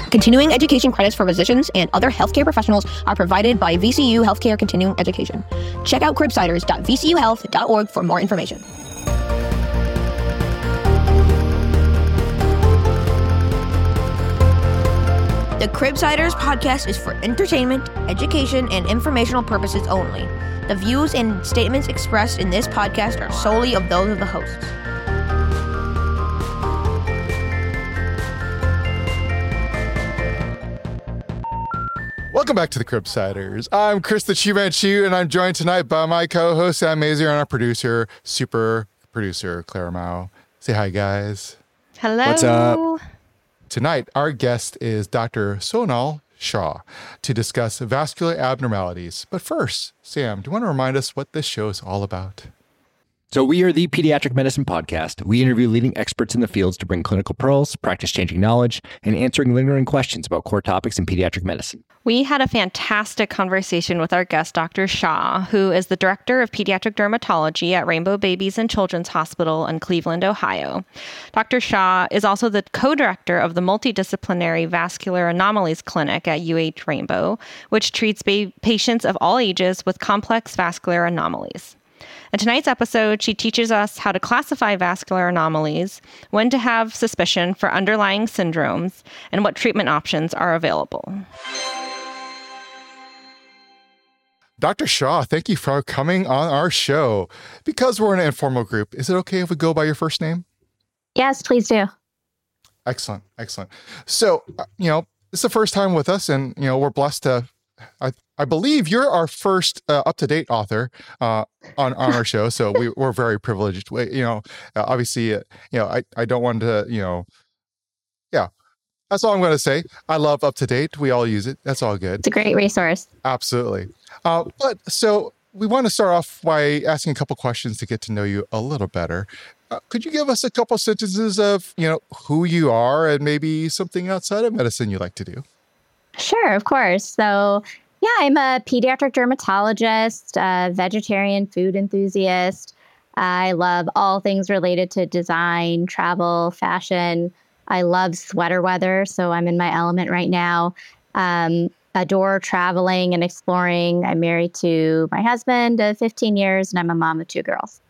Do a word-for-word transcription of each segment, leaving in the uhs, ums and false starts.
Continuing education credits for physicians and other healthcare professionals are provided by V C U Healthcare Continuing Education. Check out cribsiders dot v c u health dot org for more information. The Cribsiders podcast is for entertainment, education, and informational purposes only. The views and statements expressed in this podcast are solely of those of the hosts. Welcome back to the Cribsiders. I'm Chris the Chu Manchu, and I'm joined tonight by my co-host Sam Mazier and our producer, super producer Clara Mao. Say hi, guys. Hello. What's up? Tonight, our guest is Doctor Sonal Shah to discuss vascular abnormalities. But first, Sam, do you want to remind us what this show is all about? So we are the Pediatric Medicine Podcast. We interview leading experts in the fields to bring clinical pearls, practice-changing knowledge, and answering lingering questions about core topics in pediatric medicine. We had a fantastic conversation with our guest, Doctor Shah, who is the Director of Pediatric Dermatology at Rainbow Babies and Children's Hospital in Cleveland, Ohio. Doctor Shah is also the co-director of the Multidisciplinary Vascular Anomalies Clinic at U H Rainbow, which treats ba- patients of all ages with complex vascular anomalies. In tonight's episode, she teaches us how to classify vascular anomalies, when to have suspicion for underlying syndromes, and what treatment options are available. Doctor Shah, thank you for coming on our show. Because we're in an informal group, is it okay if we go by your first name? Yes, please do. Excellent, excellent. So, uh, you know, it's the first time with us, and, you know, we're blessed to, I, I believe you're our first uh, up-to-date author uh, on, on our show, so we, we're very privileged. We, you know, uh, obviously, uh, you know, I, I don't want to, you know, yeah, that's all I'm going to say. I love up-to-date. We all use it. That's all good. It's a great resource. Absolutely. Uh, but so we want to start off by asking a couple questions to get to know you a little better. Uh, could you give us a couple sentences of, you know, who you are and maybe something outside of medicine you like to do? Sure, of course. So, yeah, I'm a pediatric dermatologist, a vegetarian food enthusiast. I love all things related to design, travel, fashion. I love sweater weather, so I'm in my element right now. Um, adore traveling and exploring. I'm married to my husband of fifteen years, and I'm a mom of two girls.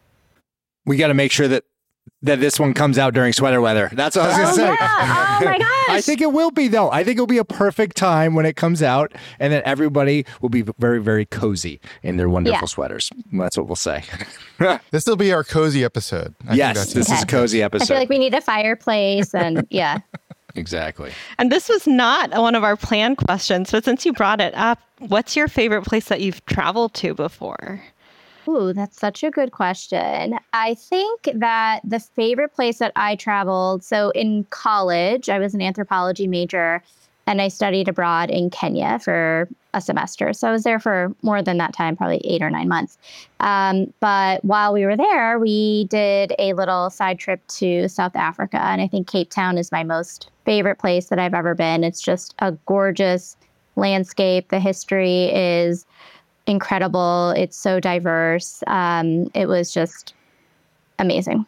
We got to make sure that that this one comes out during sweater weather. That's what I was going to Oh, say. yeah. Oh, my gosh. I think it will be, though. I think it'll be a perfect time when it comes out, and then everybody will be very, very cozy in their wonderful Yeah. sweaters. That's what we'll say. This will be our cozy episode. I think Yes, that's this it. is a cozy I episode. feel like we need a fireplace and yeah. Exactly. And this was not one of our planned questions, but since you brought it up, what's your favorite place that you've traveled to before? Ooh, that's such a good question. I think that the favorite place that I traveled, so in college, I was an anthropology major and I studied abroad in Kenya for a semester. So I was there for more than that time, probably eight or nine months. Um, but while we were there, we did a little side trip to South Africa. And I think Cape Town is my most favorite place that I've ever been. It's just a gorgeous landscape. The history is incredible. It's so diverse. Um, it was just amazing.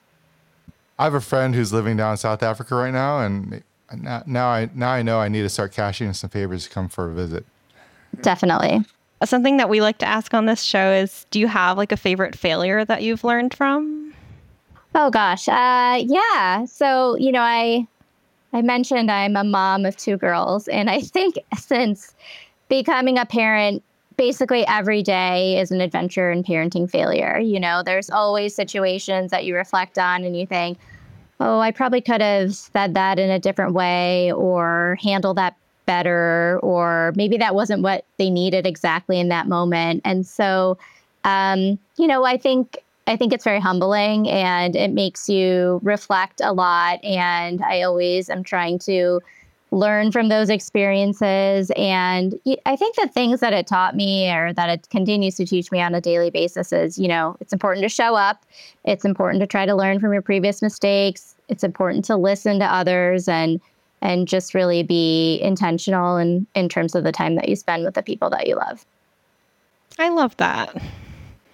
I have a friend who's living down in South Africa right now, and now, now I now I know I need to start cashing in some favors to come for a visit. Definitely. Something that we like to ask on this show is, do you have like a favorite failure that you've learned from? Oh gosh. Uh, yeah. So, you know, I I mentioned I'm a mom of two girls, and I think since becoming a parent, basically every day is an adventure in parenting failure. You know, there's always situations that you reflect on and you think, oh, I probably could have said that in a different way or handled that better, or maybe that wasn't what they needed exactly in that moment. And so, um, you know, I think I think it's very humbling and it makes you reflect a lot. And I always am trying to learn from those experiences. And I think the things that it taught me, or that it continues to teach me on a daily basis, is, you know, it's important to show up. It's important to try to learn from your previous mistakes. It's important to listen to others and and just really be intentional in, in terms of the time that you spend with the people that you love. I love that.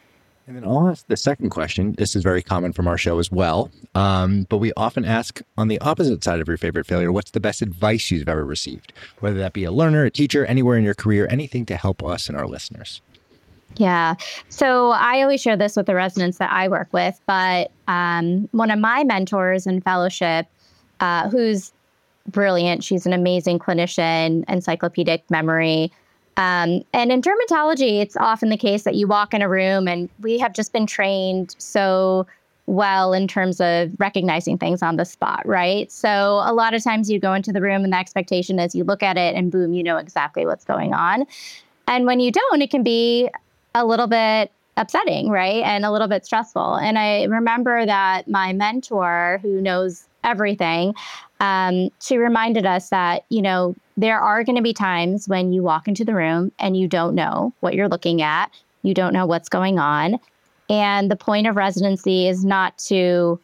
And then I'll ask the second question. This is very common from our show as well. Um, but we often ask on the opposite side of your favorite failure, what's the best advice you've ever received? Whether that be a learner, a teacher, anywhere in your career, anything to help us and our listeners. Yeah. So I always share this with the residents that I work with, but um, one of my mentors in fellowship, uh, who's brilliant, she's an amazing clinician, encyclopedic memory. Um, and in dermatology, it's often the case that you walk in a room and we have just been trained so well in terms of recognizing things on the spot, right? So a lot of times you go into the room and the expectation is you look at it and boom, you know exactly what's going on. And when you don't, it can be a little bit upsetting, right? And a little bit stressful. And I remember that my mentor, who knows everything, um, she reminded us that, you know, there are going to be times when you walk into the room and you don't know what you're looking at. You don't know what's going on. And the point of residency is not to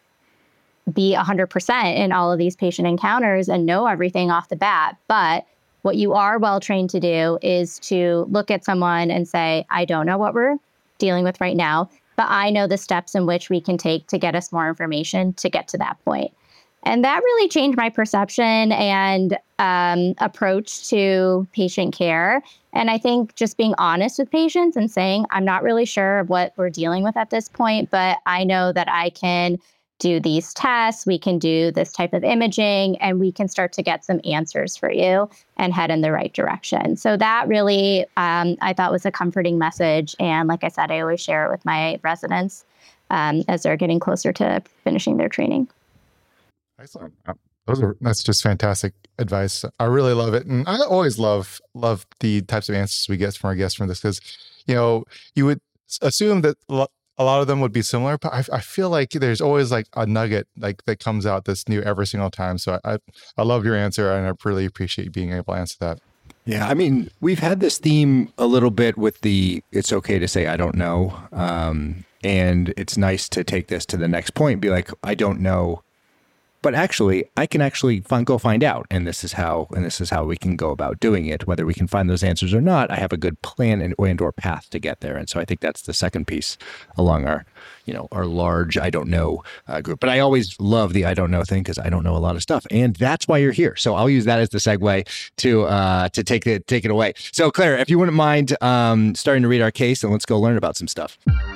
be one hundred percent in all of these patient encounters and know everything off the bat. But what you are well trained to do is to look at someone and say, I don't know what we're dealing with right now, but I know the steps in which we can take to get us more information to get to that point. And that really changed my perception and um, approach to patient care. And I think just being honest with patients and saying, I'm not really sure what we're dealing with at this point, but I know that I can do these tests, we can do this type of imaging, and we can start to get some answers for you and head in the right direction. So that really, um, I thought was a comforting message. And like I said, I always share it with my residents um, as they're getting closer to finishing their training. Excellent. Those are, that's just fantastic advice. I really love it. And I always love, love the types of answers we get from our guests from this, because, you know, you would assume that a lot of them would be similar, but I, I feel like there's always like a nugget like that comes out that's new every single time. So I, I love your answer, and I really appreciate you being able to answer that. Yeah, I mean, we've had this theme a little bit with the, it's okay to say, I don't know. Um, and it's nice to take this to the next point, be like, I don't know. But actually, I can actually find, go find out, and this is how, and this is how we can go about doing it. Whether we can find those answers or not, I have a good plan and and or path to get there. And so I think that's the second piece along our, you know, our large I don't know uh, group. But I always love the I don't know thing because I don't know a lot of stuff, and that's why you're here. So I'll use that as the segue to uh, to take it take it away. So Claire, if you wouldn't mind um, starting to read our case, and let's go learn about some stuff.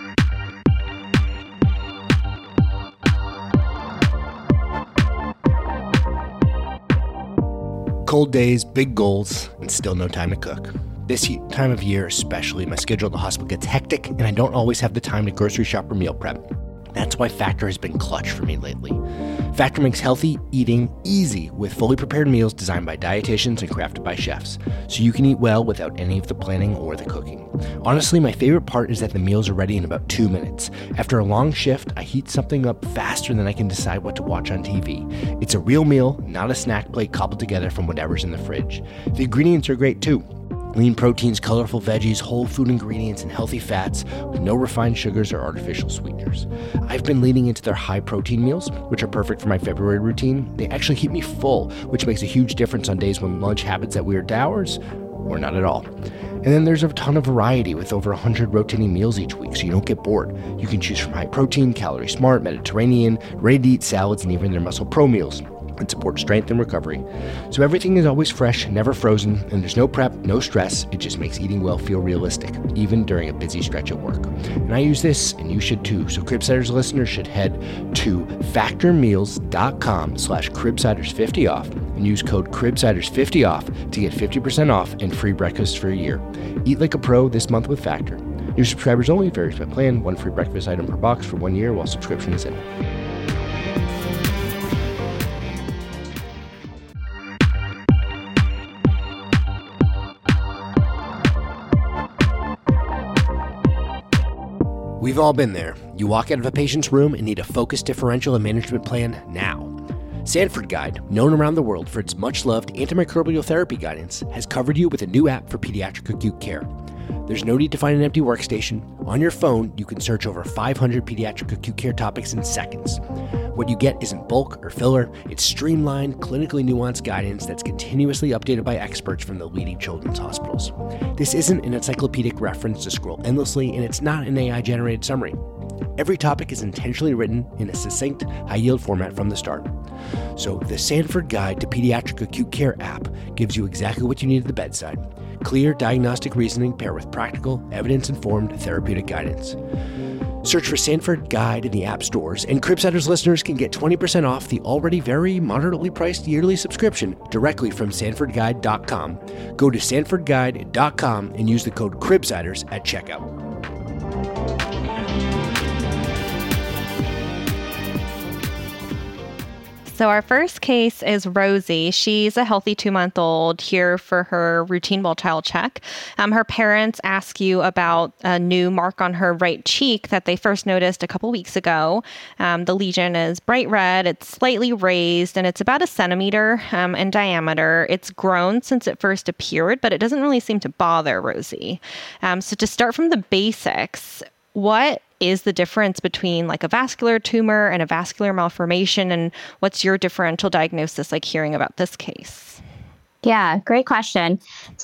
Cold days, big goals, and still no time to cook. This time of year especially, my schedule at the hospital gets hectic, and I don't always have the time to grocery shop or meal prep. That's why Factor has been clutch for me lately. Factor makes healthy eating easy with fully prepared meals designed by dietitians and crafted by chefs, so you can eat well without any of the planning or the cooking. Honestly, my favorite part is that the meals are ready in about two minutes. After a long shift, I heat something up faster than I can decide what to watch on T V. It's a real meal, not a snack plate cobbled together from whatever's in the fridge. The ingredients are great too. Lean proteins, colorful veggies, whole food ingredients, and healthy fats with no refined sugars or artificial sweeteners. I've been leaning into their high protein meals, which are perfect for my February routine. They actually keep me full, which makes a huge difference on days when lunch happens at weird hours or not at all. And then there's a ton of variety with over one hundred rotating meals each week, so you don't get bored. You can choose from high protein, calorie smart, Mediterranean, ready-to-eat salads, and even their Muscle Pro meals. And support strength and recovery. So everything is always fresh, never frozen, and there's no prep, no stress. It just makes eating well feel realistic, even during a busy stretch at work. And I use this, and you should too. So Cribsiders listeners should head to factormeals.com slash cribsiders50 off and use code cribsiders fifty off to get fifty percent off and free breakfast for a year. Eat like a pro this month with Factor. New subscribers only, varies by plan, one free breakfast item per box for one year while subscription is in. We've all been there. You walk out of a patient's room and need a focused differential and management plan now. Sanford Guide, known around the world for its much-loved antimicrobial therapy guidance, has covered you with a new app for pediatric acute care. There's no need to find an empty workstation. On your phone, you can search over five hundred pediatric acute care topics in seconds. What you get isn't bulk or filler, it's streamlined, clinically nuanced guidance that's continuously updated by experts from the leading children's hospitals. This isn't an encyclopedic reference to scroll endlessly, and it's not an A I-generated summary. Every topic is intentionally written in a succinct, high-yield format from the start. So the Sanford Guide to Pediatric Acute Care app gives you exactly what you need at the bedside. Clear diagnostic reasoning paired with practical, evidence-informed therapeutic guidance. Search for Sanford Guide in the app stores, and Cribsiders listeners can get twenty percent off the already very moderately priced yearly subscription directly from sanford guide dot com. Go to sanford guide dot com and use the code Cribsiders at checkout. So our first case is Rosie. She's a healthy two-month-old here for her routine well-child check. Um, her parents ask you about a new mark on her right cheek that they first noticed a couple weeks ago. Um, the lesion is bright red, it's slightly raised, and it's about a centimeter um, in diameter. It's grown since it first appeared, but it doesn't really seem to bother Rosie. Um, so to start from the basics, what is the difference between like a vascular tumor and a vascular malformation, and what's your differential diagnosis like hearing about this case? Yeah, great question.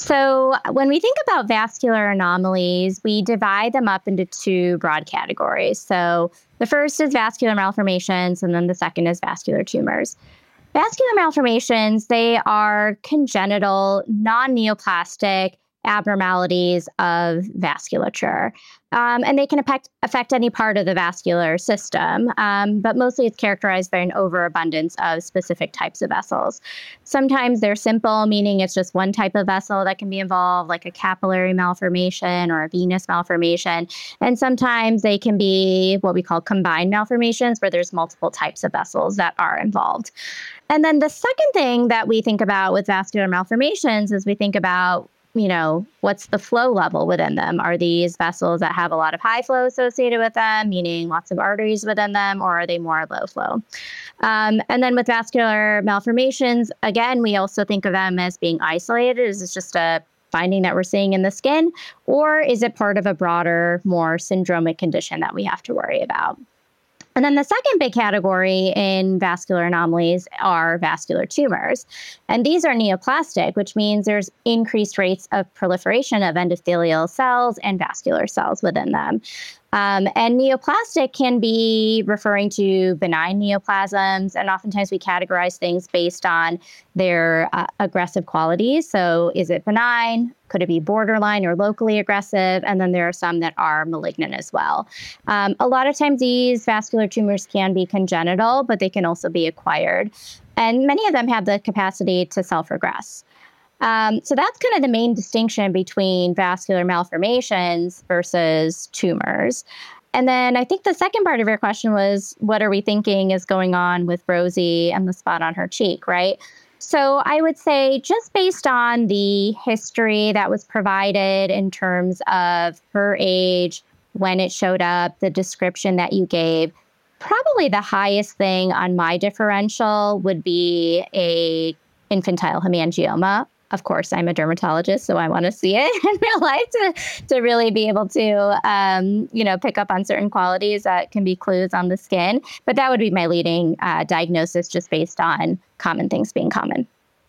So when we think about vascular anomalies, we divide them up into two broad categories. So the first is vascular malformations, and then the second is vascular tumors. Vascular malformations, they are congenital, non-neoplastic abnormalities of vasculature. Um, and they can affect, affect any part of the vascular system, um, but mostly it's characterized by an overabundance of specific types of vessels. Sometimes they're simple, meaning it's just one type of vessel that can be involved, like a capillary malformation or a venous malformation. And sometimes they can be what we call combined malformations, where there's multiple types of vessels that are involved. And then the second thing that we think about with vascular malformations is we think about you know, what's the flow level within them? Are these vessels that have a lot of high flow associated with them, meaning lots of arteries within them, or are they more low flow? Um, and then with vascular malformations, again, we also think of them as being isolated. Is this just a finding that we're seeing in the skin, or is it part of a broader, more syndromic condition that we have to worry about? And then the second big category in vascular anomalies are vascular tumors. And these are neoplastic, which means there's increased rates of proliferation of endothelial cells and vascular cells within them. Um, and neoplastic can be referring to benign neoplasms, and oftentimes we categorize things based on their uh, aggressive qualities. So is it benign? Could it be borderline or locally aggressive? And then there are some that are malignant as well. Um, a lot of times these vascular tumors can be congenital, but they can also be acquired. And many of them have the capacity to self-regress. Um, so that's kind of the main distinction between vascular malformations versus tumors. And then I think the second part of your question was, what are we thinking is going on with Rosie and the spot on her cheek, right? So I would say just based on the history that was provided in terms of her age, when it showed up, the description that you gave, probably the highest thing on my differential would be a infantile hemangioma. Of course, I'm a dermatologist, so I want to see it in real life to, to really be able to, um, you know, pick up on certain qualities that can be clues on the skin. But that would be my leading uh, diagnosis just based on common things being common.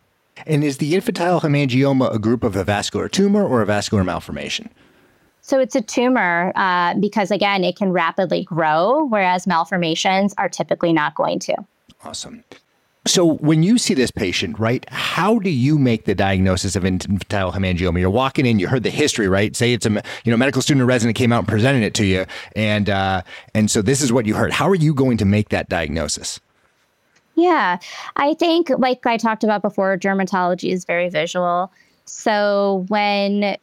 And is the infantile hemangioma a group of a vascular tumor or a vascular malformation? So it's a tumor uh, because, again, it can rapidly grow, whereas malformations are typically not going to. Awesome. So when you see this patient, right, how do you make the diagnosis of infantile hemangioma? You're walking in, you heard the history, right? Say it's a you know medical student or resident came out and presented it to you, and uh, and so this is what you heard. How are you going to make that diagnosis? Yeah, I think, like I talked about before, dermatology is very visual. So when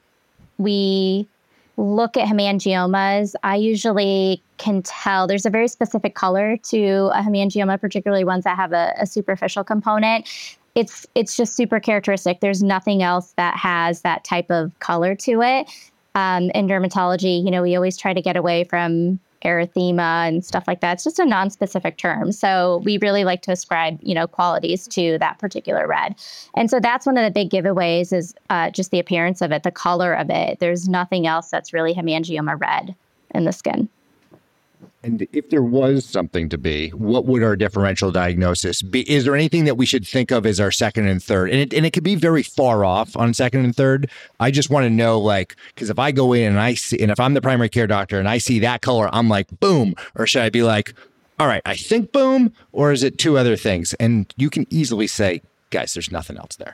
we look at hemangiomas, I usually can tell there's a very specific color to a hemangioma, particularly ones that have a, a superficial component. It's it's just super characteristic. There's nothing else that has that type of color to it. Um, in dermatology, you know, we always try to get away from erythema and stuff like that. It's just a non-specific term. So we really like to ascribe, you know, qualities to that particular red. And so that's one of the big giveaways is uh, just the appearance of it, the color of it. There's nothing else that's really hemangioma red in the skin. And if there was something to be, what would our differential diagnosis be? Is there anything that we should think of as our second and third? And it, and it could be very far off on second and third. I just want to know, like, because if I go in and I see, and if I'm the primary care doctor and I see that color, I'm like, boom. Or should I be like, all right, I think boom, or is it two other things? And you can easily say, guys, there's nothing else there.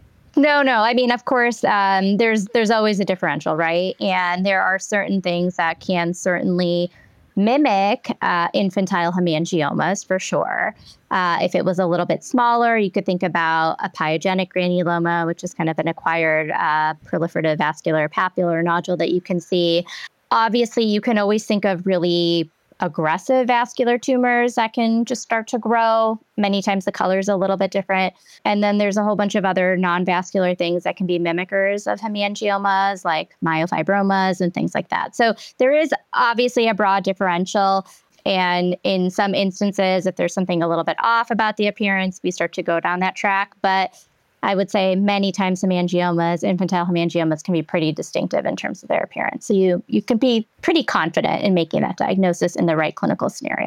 No, no. I mean, of course, um, there's there's always a differential, right? And there are certain things that can certainly mimic uh, infantile hemangiomas for sure. Uh, if it was a little bit smaller, you could think about a pyogenic granuloma, which is kind of an acquired uh, proliferative vascular papular nodule that you can see. Obviously, you can always think of really aggressive vascular tumors that can just start to grow. Many times the color is a little bit different. And then there's a whole bunch of other non-vascular things that can be mimickers of hemangiomas, like myofibromas and things like that. So there is obviously a broad differential. And in some instances, if there's something a little bit off about the appearance, we start to go down that track. But I would say many times hemangiomas, infantile hemangiomas, can be pretty distinctive in terms of their appearance. So you you can be pretty confident in making that diagnosis in the right clinical scenario.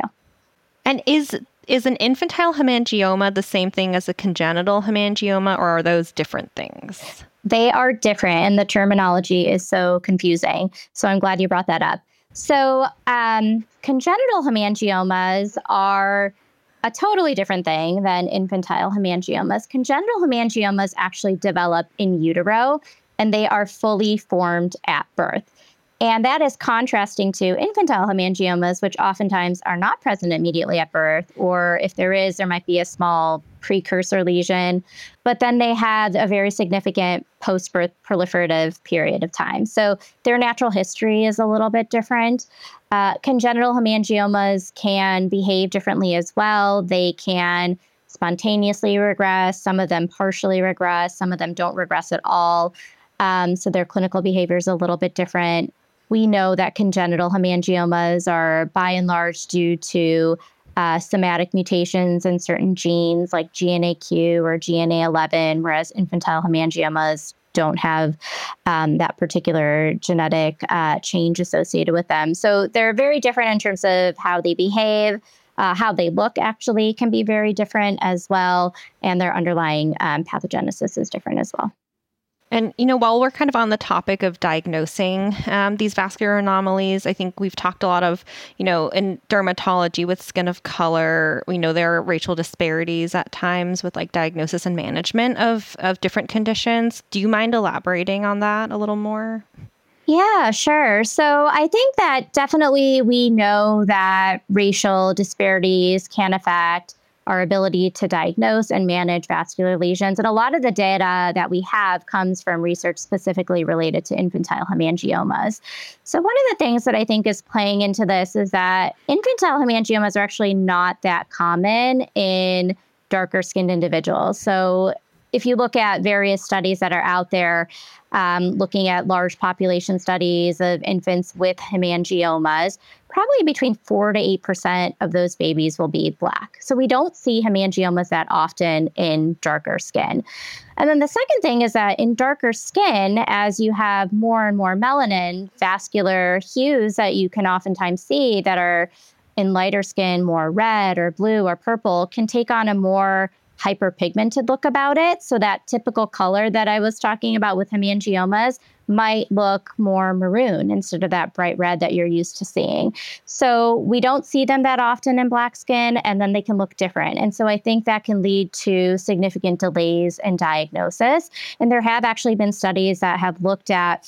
And is is an infantile hemangioma the same thing as a congenital hemangioma, or are those different things? They are different, and the terminology is so confusing. So I'm glad you brought that up. So um, congenital hemangiomas are a totally different thing than infantile hemangiomas. Congenital hemangiomas actually develop in utero, and they are fully formed at birth. And that is contrasting to infantile hemangiomas, which oftentimes are not present immediately at birth, or if there is, there might be a small precursor lesion, but then they had a very significant post-birth proliferative period of time. So their natural history is a little bit different. Uh, congenital hemangiomas can behave differently as well. They can spontaneously regress. Some of them partially regress. Some of them don't regress at all. Um, so their clinical behavior is a little bit different. We know that congenital hemangiomas are by and large due to uh, somatic mutations in certain genes like G N A Q or G N A eleven, whereas infantile hemangiomas don't have um, that particular genetic uh, change associated with them. So they're very different in terms of how they behave. Uh, how they look actually can be very different as well. And their underlying um, pathogenesis is different as well. And, you know, while we're kind of on the topic of diagnosing um, these vascular anomalies, I think we've talked a lot of, you know, in dermatology with skin of color, we know there are racial disparities at times with like diagnosis and management of, of different conditions. Do you mind elaborating on that a little more? Yeah, sure. So I think that definitely we know that racial disparities can affect our ability to diagnose and manage vascular lesions. And a lot of the data that we have comes from research specifically related to infantile hemangiomas. So one of the things that I think is playing into this is that infantile hemangiomas are actually not that common in darker skinned individuals. So if you look at various studies that are out there, um, looking at large population studies of infants with hemangiomas, probably between four to eight percent of those babies will be Black. So we don't see hemangiomas that often in darker skin. And then the second thing is that in darker skin, as you have more and more melanin, vascular hues that you can oftentimes see that are in lighter skin, more red or blue or purple, can take on a more hyperpigmented look about it. So that typical color that I was talking about with hemangiomas might look more maroon instead of that bright red that you're used to seeing. So we don't see them that often in Black skin, and then they can look different. And so I think that can lead to significant delays in diagnosis. And there have actually been studies that have looked at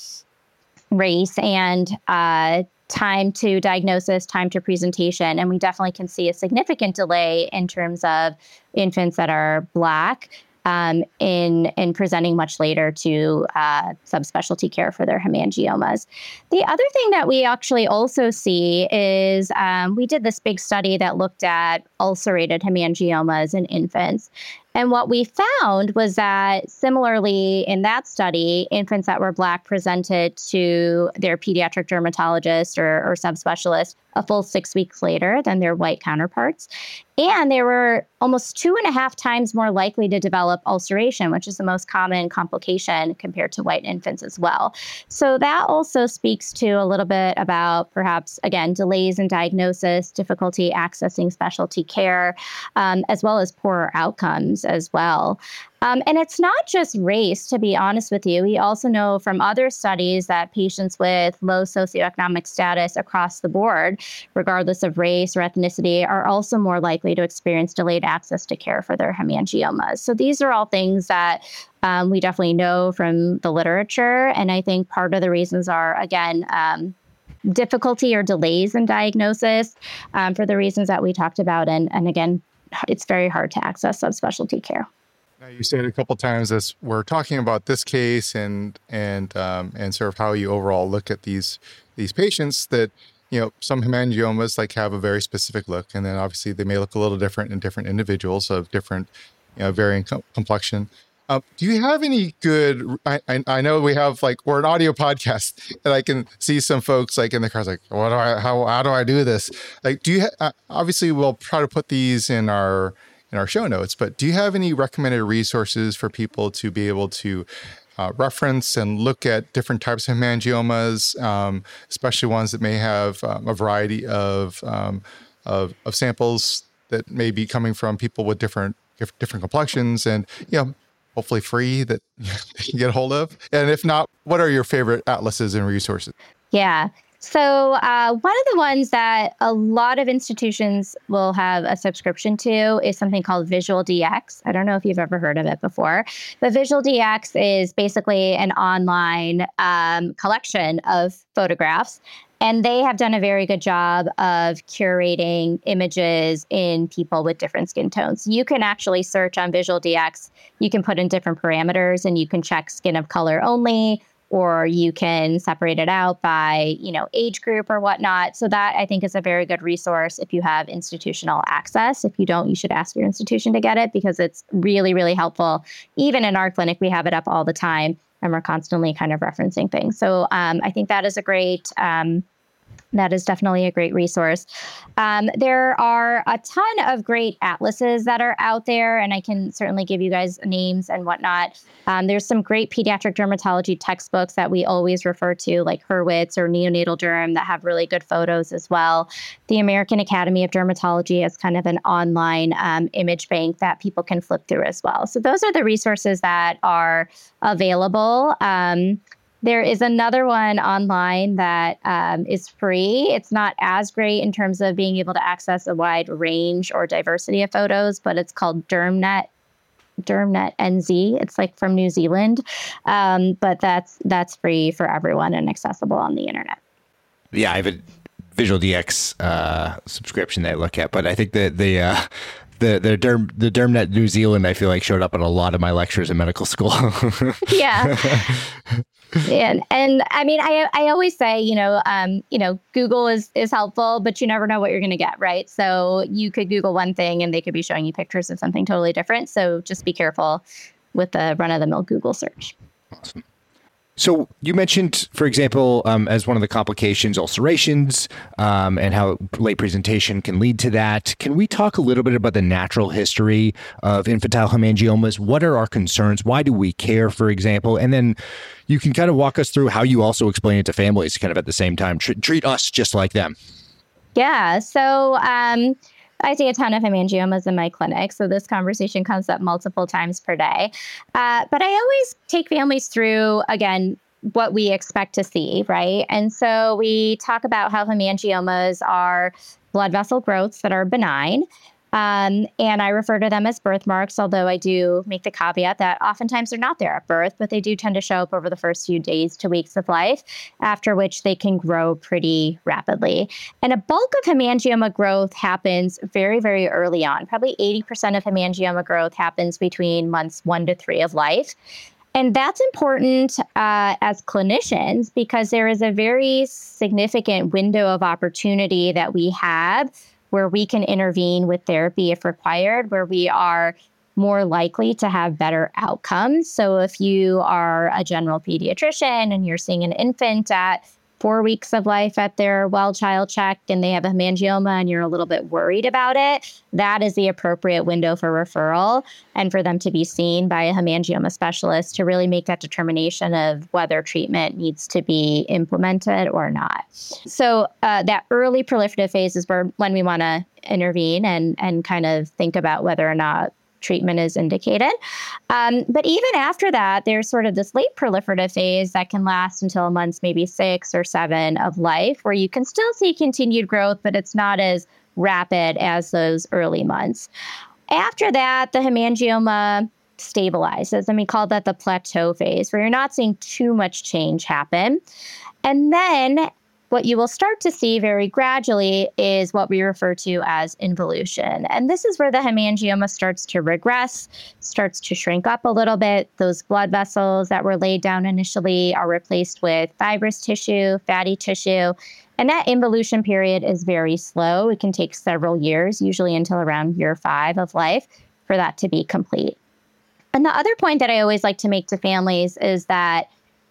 race and uh, time to diagnosis, time to presentation. And we definitely can see a significant delay in terms of infants that are Black um, in, in presenting much later to uh, subspecialty care for their hemangiomas. The other thing that we actually also see is um, we did this big study that looked at ulcerated hemangiomas in infants. And what we found was that similarly in that study, infants that were Black presented to their pediatric dermatologist or, or subspecialist a full six weeks later than their white counterparts. And they were almost two and a half times more likely to develop ulceration, which is the most common complication compared to white infants as well. So that also speaks to a little bit about perhaps, again, delays in diagnosis, difficulty accessing specialty care, um, as well as poorer outcomes as well. Um, and it's not just race, to be honest with you. We also know from other studies that patients with low socioeconomic status across the board, regardless of race or ethnicity, are also more likely to experience delayed access to care for their hemangiomas. So these are all things that um, we definitely know from the literature. And I think part of the reasons are, again, um, difficulty or delays in diagnosis um, for the reasons that we talked about. And, and again, it's very hard to access subspecialty care. Now, you said a couple times as we're talking about this case and and um, and sort of how you overall look at these these patients that, you know, some hemangiomas like have a very specific look, and then obviously they may look a little different in different individuals of different, you know, varying com- complexion. Uh, do you have any good? I, I I know we have like we're an audio podcast, and I can see some folks like in the cars like, what do I how how do I do this? Like, do you ha- uh, obviously we'll try to put these in our in our show notes, but do you have any recommended resources for people to be able to uh, reference and look at different types of hemangiomas, um, especially ones that may have um, a variety of, um, of of samples that may be coming from people with different different complexions, and you know, hopefully free that they can get a hold of? And if not, what are your favorite atlases and resources? Yeah. So uh, one of the ones that a lot of institutions will have a subscription to is something called Visual D X. I don't know if you've ever heard of it before, but Visual D X is basically an online um, collection of photographs. And they have done a very good job of curating images in people with different skin tones. You can actually search on Visual D X. You can put in different parameters and you can check skin of color only, or you can separate it out by, you know, age group or whatnot. So that I think is a very good resource if you have institutional access. If you don't, you should ask your institution to get it because it's really, really helpful. Even in our clinic, we have it up all the time and we're constantly kind of referencing things. So um, I think that is a great, um, that is definitely a great resource. Um, there are a ton of great atlases that are out there, and I can certainly give you guys names and whatnot. Um, there's some great pediatric dermatology textbooks that we always refer to, like Hurwitz or Neonatal Derm, that have really good photos as well. The American Academy of Dermatology is kind of an online um, image bank that people can flip through as well. So those are the resources that are available. Um, There is another one online that um, is free. It's not as great in terms of being able to access a wide range or diversity of photos, but it's called DermNet, DermNet N Z. It's like from New Zealand, um, but that's that's free for everyone and accessible on the internet. Yeah, I have a Visual D X uh, subscription that I look at, but I think that the uh, the the Derm the DermNet New Zealand, I feel like, showed up at a lot of my lectures in medical school. Yeah. And and I mean, I I always say, you know, um, you know, Google is is helpful, but you never know what you're going to get, right? So you could Google one thing and they could be showing you pictures of something totally different. So just be careful with the run-of-the-mill Google search. Awesome. So you mentioned, for example, um, as one of the complications, ulcerations, um, and how late presentation can lead to that. Can we talk a little bit about the natural history of infantile hemangiomas? What are our concerns? Why do we care, for example? And then you can kind of walk us through how you also explain it to families kind of at the same time. Tr- treat us just like them. Yeah. So um, I see a ton of hemangiomas in my clinic, so this conversation comes up multiple times per day. Uh, but I always take families through, again, what we expect to see, right? And so we talk about how hemangiomas are blood vessel growths that are benign. Um, and I refer to them as birthmarks, although I do make the caveat that oftentimes they're not there at birth, but they do tend to show up over the first few days to weeks of life, after which they can grow pretty rapidly. And a bulk of hemangioma growth happens very, very early on. Probably eighty percent of hemangioma growth happens between months one to three of life. And that's important uh, as clinicians because there is a very significant window of opportunity that we have where we can intervene with therapy if required, where we are more likely to have better outcomes. So if you are a general pediatrician and you're seeing an infant at four weeks of life at their well child check and they have a hemangioma and you're a little bit worried about it, that is the appropriate window for referral and for them to be seen by a hemangioma specialist to really make that determination of whether treatment needs to be implemented or not. So uh, that early proliferative phase is where when we want to intervene and, and kind of think about whether or not treatment is indicated. Um, but even after that, there's sort of this late proliferative phase that can last until months, maybe six or seven of life, where you can still see continued growth, but it's not as rapid as those early months. After that, the hemangioma stabilizes, and we call that the plateau phase, where you're not seeing too much change happen. And then what you will start to see very gradually is what we refer to as involution. And this is where the hemangioma starts to regress, starts to shrink up a little bit. Those blood vessels that were laid down initially are replaced with fibrous tissue, fatty tissue. And that involution period is very slow. It can take several years, usually until around year five of life, for that to be complete. And the other point that I always like to make to families is that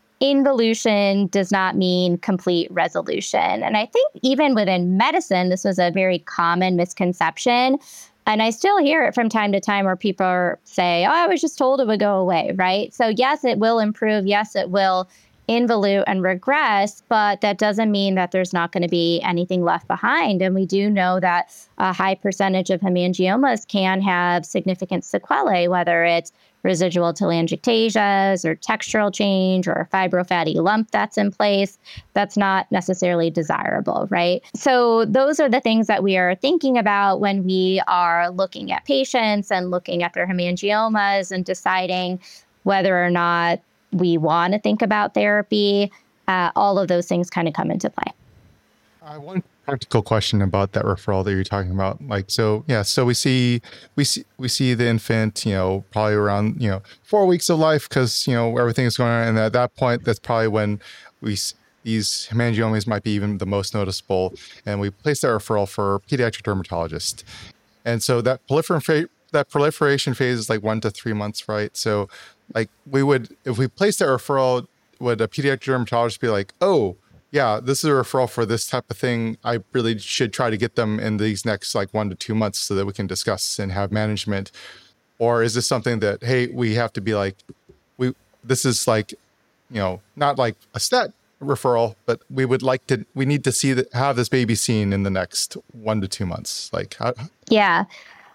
involution does not mean complete resolution. And I think even within medicine, this was a very common misconception. And I still hear it from time to time where people say, oh, I was just told it would go away, right? So yes, it will improve. Yes, it will involute and regress, but that doesn't mean that there's not going to be anything left behind. And we do know that a high percentage of hemangiomas can have significant sequelae, whether it's residual telangiectasias or textural change or a fibrofatty lump that's in place. That's not necessarily desirable, right? So those are the things that we are thinking about when we are looking at patients and looking at their hemangiomas and deciding whether or not we want to think about therapy. Uh, all of those things kind of come into play. I want practical question about that referral that you're talking about. Like, so yeah, so we see, we see, we see the infant, you know, probably around, you know, four weeks of life, because, you know, everything is going on. And at that point, that's probably when we, these hemangiomas might be even the most noticeable. And we place that referral for pediatric dermatologist. And so that proliferation, that proliferation phase is like one to three months, right? So like we would, if we place that referral, would a pediatric dermatologist be like, oh, yeah, this is a referral for this type of thing. I really should try to get them in these next like one to two months so that we can discuss and have management? Or is this something that, hey, we have to be like, we, this is like, you know, not like a stat referral, but we would like to, we need to see that, have this baby seen in the next one to two months. Like, how? Yeah.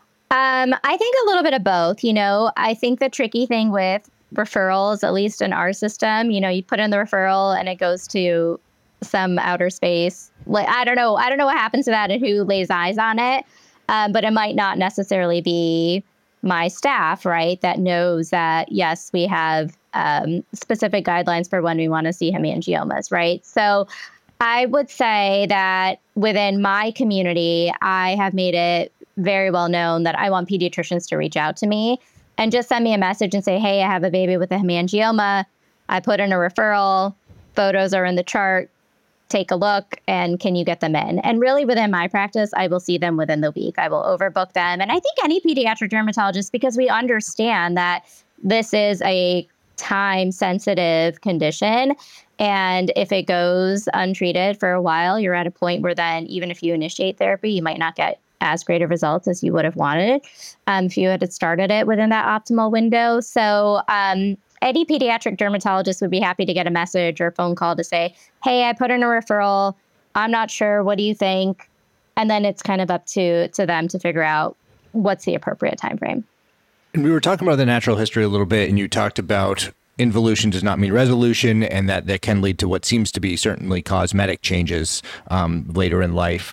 Um, I think a little bit of both. You know, I think the tricky thing with referrals, at least in our system, you know, you put in the referral and it goes to some outer space. Like, I don't know. I don't know what happens to that and who lays eyes on it. Um, but it might not necessarily be my staff, right, that knows that, yes, we have um, specific guidelines for when we want to see hemangiomas, right? So I would say that within my community, I have made it very well known that I want pediatricians to reach out to me and just send me a message and say, hey, I have a baby with a hemangioma. I put in a referral. Photos are in the chart. Take a look, and can you get them in? And really within my practice, I will see them within the week. I will overbook them. And I think any pediatric dermatologist, because we understand that this is a time-sensitive condition. And if it goes untreated for a while, you're at a point where then even if you initiate therapy, you might not get as great of results as you would have wanted um, if you had started it within that optimal window. So um, any pediatric dermatologist would be happy to get a message or a phone call to say, hey, I put in a referral. I'm not sure. What do you think? And then it's kind of up to to them to figure out what's the appropriate time frame. And we were talking about the natural history a little bit, and you talked about involution does not mean resolution, and that that can lead to what seems to be certainly cosmetic changes um, later in life.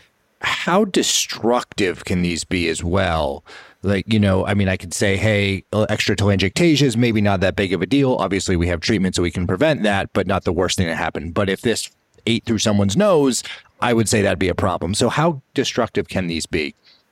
How destructive can these be as well? Like, you know, I mean, I could say, hey, extra telangiectasia is maybe not that big of a deal. Obviously, we have treatment so we can prevent that, but not the worst thing that happened. But if this ate through someone's nose, I would say that'd be a problem. So how destructive can these be?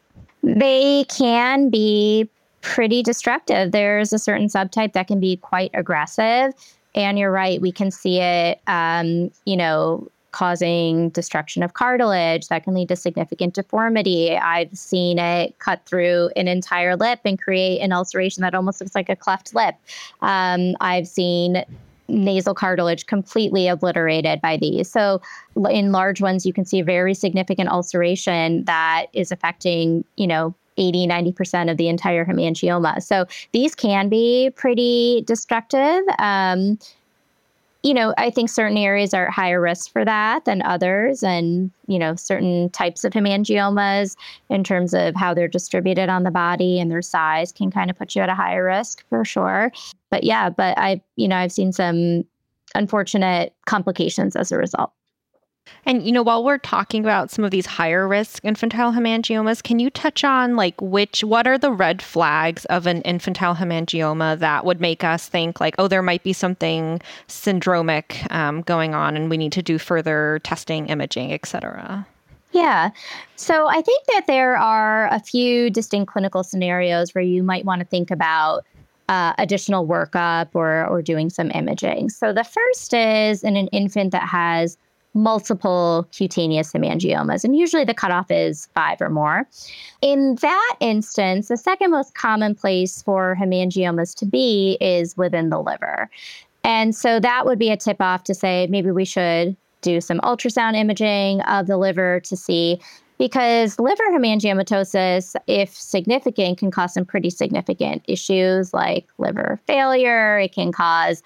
They can be pretty destructive. There's a certain subtype that can be quite aggressive. And you're right, we can see it, um, you know, causing destruction of cartilage that can lead to significant deformity. I've seen it cut through an entire lip and create an ulceration that almost looks like a cleft lip. Um, I've seen nasal cartilage completely obliterated by these. So in large ones, you can see very significant ulceration that is affecting, you know, eighty, ninety percent of the entire hemangioma. So these can be pretty destructive. Um, you know, I think certain areas are at higher risk for that than others. And, you know, certain types of hemangiomas in terms of how they're distributed on the body and their size can kind of put you at a higher risk for sure. But yeah, but I've, you know, I've seen some unfortunate complications as a result. And, you know, while we're talking about some of these higher risk infantile hemangiomas, can you touch on like which, what are the red flags of an infantile hemangioma that would make us think like, oh, there might be something syndromic um, going on and we need to do further testing, imaging, et cetera? Yeah. So I think that there are a few distinct clinical scenarios where you might want to think about uh, additional workup or, or doing some imaging. So the first is in an infant that has multiple cutaneous hemangiomas, and usually the cutoff is five or more. In that instance, the second most common place for hemangiomas to be is within the liver. And so that would be a tip-off to say maybe we should do some ultrasound imaging of the liver to see, because liver hemangiomatosis, if significant, can cause some pretty significant issues like liver failure. It can cause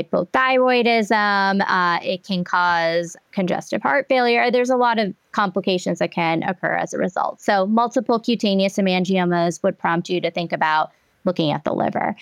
hypothyroidism. Uh, it can cause congestive heart failure. There's a lot of complications that can occur as a result. So multiple cutaneous hemangiomas would prompt you to think about looking at the liver.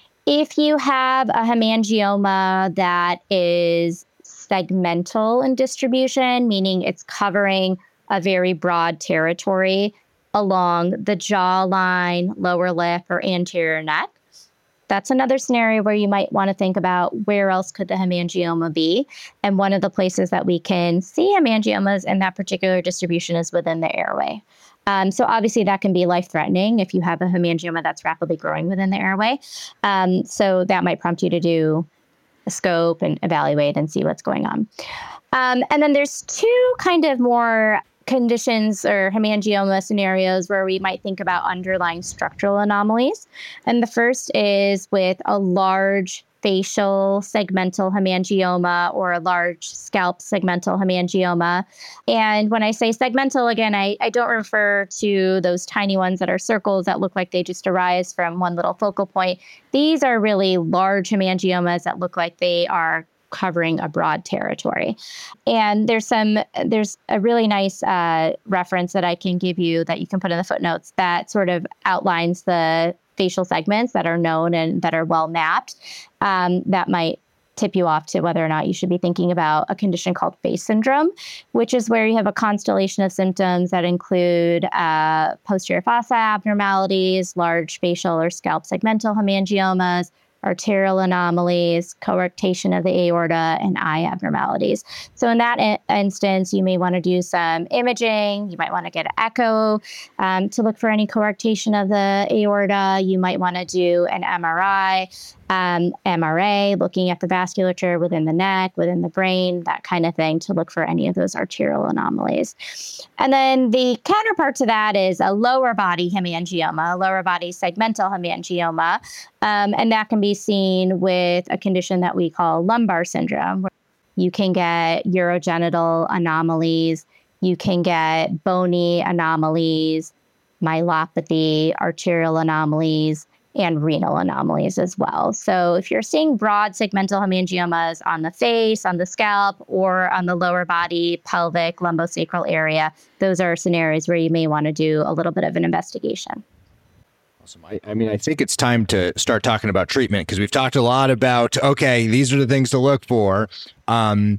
If you have a hemangioma that is segmental in distribution, meaning it's covering a very broad territory along the jawline, lower lip, or anterior neck, that's another scenario where you might want to think about where else could the hemangioma be. And one of the places that we can see hemangiomas in that particular distribution is within the airway. Um, so obviously that can be life-threatening if you have a hemangioma that's rapidly growing within the airway. Um, so that might prompt you to do a scope and evaluate and see what's going on. Um, and then there's two kind of more conditions or hemangioma scenarios where we might think about underlying structural anomalies. And the first is with a large facial segmental hemangioma or a large scalp segmental hemangioma. And when I say segmental, again, I, I don't refer to those tiny ones that are circles that look like they just arise from one little focal point. These are really large hemangiomas that look like they are covering a broad territory. And there's some, there's a really nice uh, reference that I can give you that you can put in the footnotes that sort of outlines the facial segments that are known and that are well mapped. Um, that might tip you off to whether or not you should be thinking about a condition called face syndrome, which is where you have a constellation of symptoms that include uh, posterior fossa abnormalities, large facial or scalp segmental hemangiomas, arterial anomalies, coarctation of the aorta, and eye abnormalities. So in that I- instance, you may want to do some imaging. You might want to get an echo um, to look for any coarctation of the aorta. You might want to do an M R I, um, M R A, looking at the vasculature within the neck, within the brain, that kind of thing, to look for any of those arterial anomalies. And then the counterpart to that is a lower body hemangioma, a lower body segmental hemangioma. Um, and that can be seen with a condition that we call lumbar syndrome, where you can get urogenital anomalies, you can get bony anomalies, myelopathy, arterial anomalies, and renal anomalies as well. So if you're seeing broad segmental hemangiomas on the face, on the scalp, or on the lower body, pelvic, lumbosacral area, those are scenarios where you may want to do a little bit of an investigation. Awesome. I, I mean, I think it's time to start talking about treatment, because we've talked a lot about, okay, these are the things to look for. Um,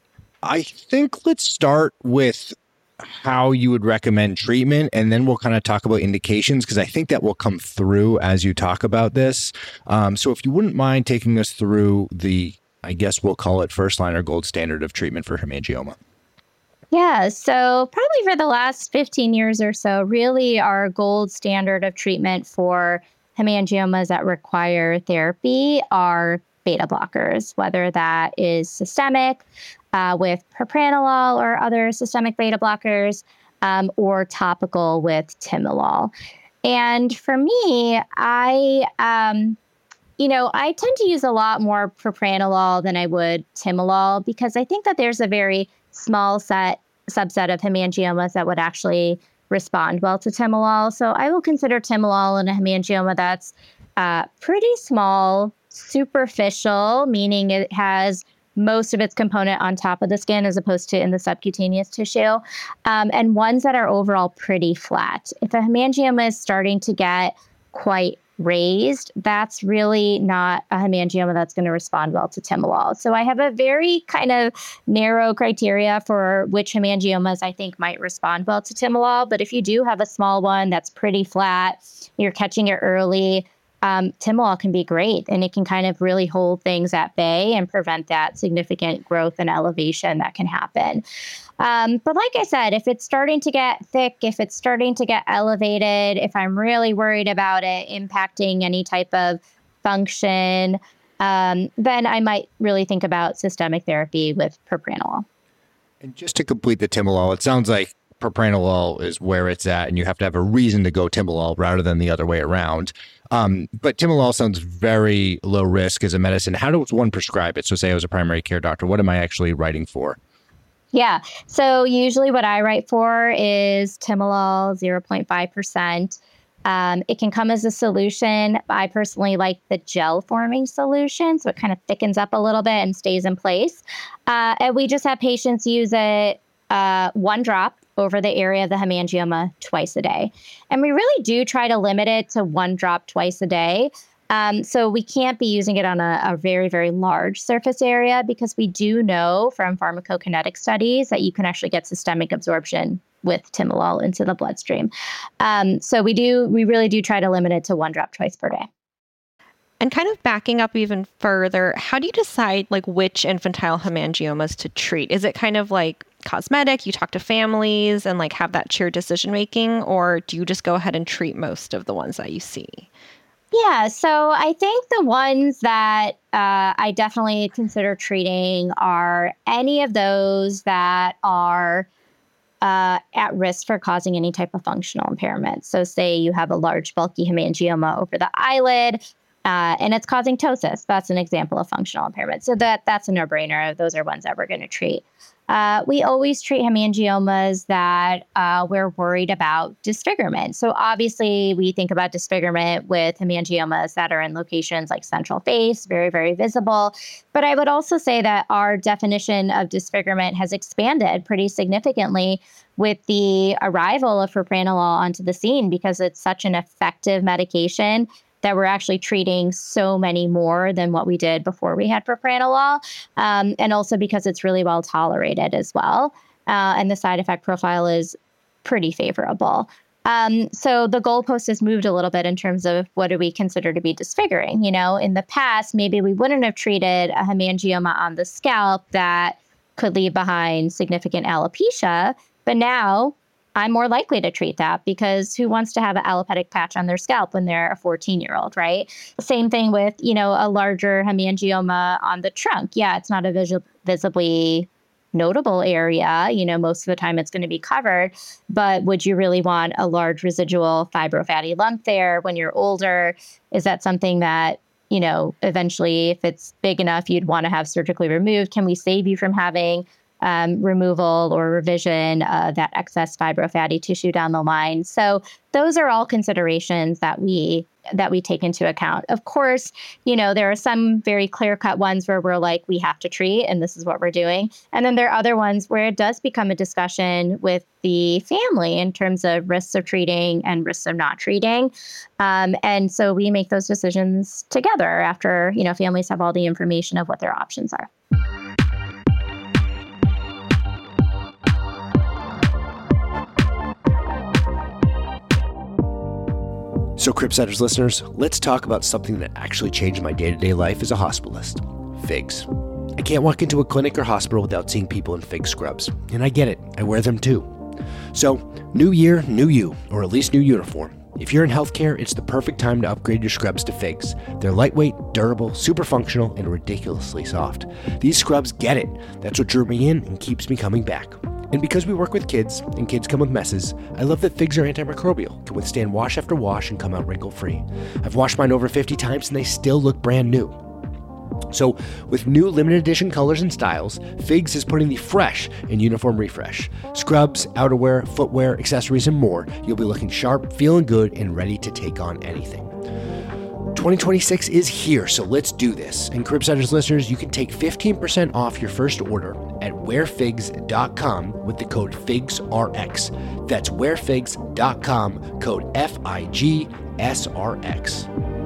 I think let's start with how you would recommend treatment, and then we'll kind of talk about indications, because I think that will come through as you talk about this. Um, so if you wouldn't mind taking us through the, I guess we'll call it first line or gold standard of treatment for hemangioma. Yeah, so probably for the last fifteen years or so, really our gold standard of treatment for hemangiomas that require therapy are beta blockers, whether that is systemic uh, with propranolol or other systemic beta blockers, um, or topical with timolol. And for me, I, um, you know, I tend to use a lot more propranolol than I would timolol because I think that there's a very small set subset of hemangiomas that would actually respond well to timolol. So I will consider timolol in a hemangioma that's uh, pretty small, superficial, meaning it has most of its component on top of the skin as opposed to in the subcutaneous tissue, um, and ones that are overall pretty flat. If a hemangioma is starting to get quite raised, that's really not a hemangioma that's going to respond well to timolol. So I have a very kind of narrow criteria for which hemangiomas I think might respond well to timolol. But if you do have a small one that's pretty flat, you're catching it early, um, timolol can be great. And it can kind of really hold things at bay and prevent that significant growth and elevation that can happen. Um, but like I said, if it's starting to get thick, if it's starting to get elevated, if I'm really worried about it impacting any type of function, um, then I might really think about systemic therapy with propranolol. And just to complete the timolol, it sounds like propranolol is where it's at, and you have to have a reason to go timolol rather than the other way around. Um, but timolol sounds very low risk as a medicine. How does one prescribe it? So say I was a primary care doctor, what am I actually writing for? Yeah. So usually what I write for is timolol, zero point five percent. Um, it can come as a solution. I personally like the gel forming solution, so it kind of thickens up a little bit and stays in place. Uh, and we just have patients use it uh, one drop over the area of the hemangioma twice a day. And we really do try to limit it to one drop twice a day. Um, so we can't be using it on a, a very, very large surface area because we do know from pharmacokinetic studies that you can actually get systemic absorption with timolol into the bloodstream. Um, so we do, we really do try to limit it to one drop twice per day. And kind of backing up even further, how do you decide like which infantile hemangiomas to treat? Is it kind of like cosmetic? You talk to families and like have that shared decision making, or do you just go ahead and treat most of the ones that you see? Yeah, so I think the ones that uh, I definitely consider treating are any of those that are uh, at risk for causing any type of functional impairment. So say you have a large bulky hemangioma over the eyelid, uh, and it's causing ptosis. That's an example of functional impairment. So that that's a no-brainer. Those are ones that we're going to treat. Uh, we always treat hemangiomas that uh, we're worried about disfigurement. So obviously we think about disfigurement with hemangiomas that are in locations like central face, very, very visible. But I would also say that our definition of disfigurement has expanded pretty significantly with the arrival of propranolol onto the scene because it's such an effective medication that we're actually treating so many more than what we did before we had propranolol, um, and also because it's really well tolerated as well, uh, and the side effect profile is pretty favorable. Um, so the goalpost has moved a little bit in terms of what do we consider to be disfiguring. You know, in the past, maybe we wouldn't have treated a hemangioma on the scalp that could leave behind significant alopecia, but now I'm more likely to treat that because who wants to have an alopecia patch on their scalp when they're a fourteen-year-old, right? Same thing with, you know, a larger hemangioma on the trunk. Yeah, it's not a visual, visibly notable area. You know, most of the time it's going to be covered. But would you really want a large residual fibrofatty lump there when you're older? Is that something that, you know, eventually, if it's big enough, you'd want to have surgically removed? Can we save you from having Um, removal or revision of that excess fibrofatty tissue down the line? So those are all considerations that we that we take into account. Of course, you know, there are some very clear-cut ones where we're like, we have to treat, and this is what we're doing. And then there are other ones where it does become a discussion with the family in terms of risks of treating and risks of not treating. Um, and so we make those decisions together after, you know, families have all the information of what their options are. So Cribsiders listeners, let's talk about something that actually changed my day-to-day life as a hospitalist. Figs. I can't walk into a clinic or hospital without seeing people in fig scrubs. And I get it, I wear them too. So, new year, new you, or at least new uniform. If you're in healthcare, it's the perfect time to upgrade your scrubs to figs. They're lightweight, durable, super functional, and ridiculously soft. These scrubs get it. That's what drew me in and keeps me coming back. And because we work with kids, and kids come with messes, I love that figs are antimicrobial, can withstand wash after wash and come out wrinkle-free. I've washed mine over fifty times and they still look brand new. So with new limited edition colors and styles, Figs is putting the fresh in uniform refresh. Scrubs, outerwear, footwear, accessories, and more. You'll be looking sharp, feeling good, and ready to take on anything. twenty twenty-six is here, so let's do this. And Cribsiders listeners, you can take fifteen percent off your first order at wear figs dot com with the code FIGSRX. That's wear figs dot com, code F I G S R X.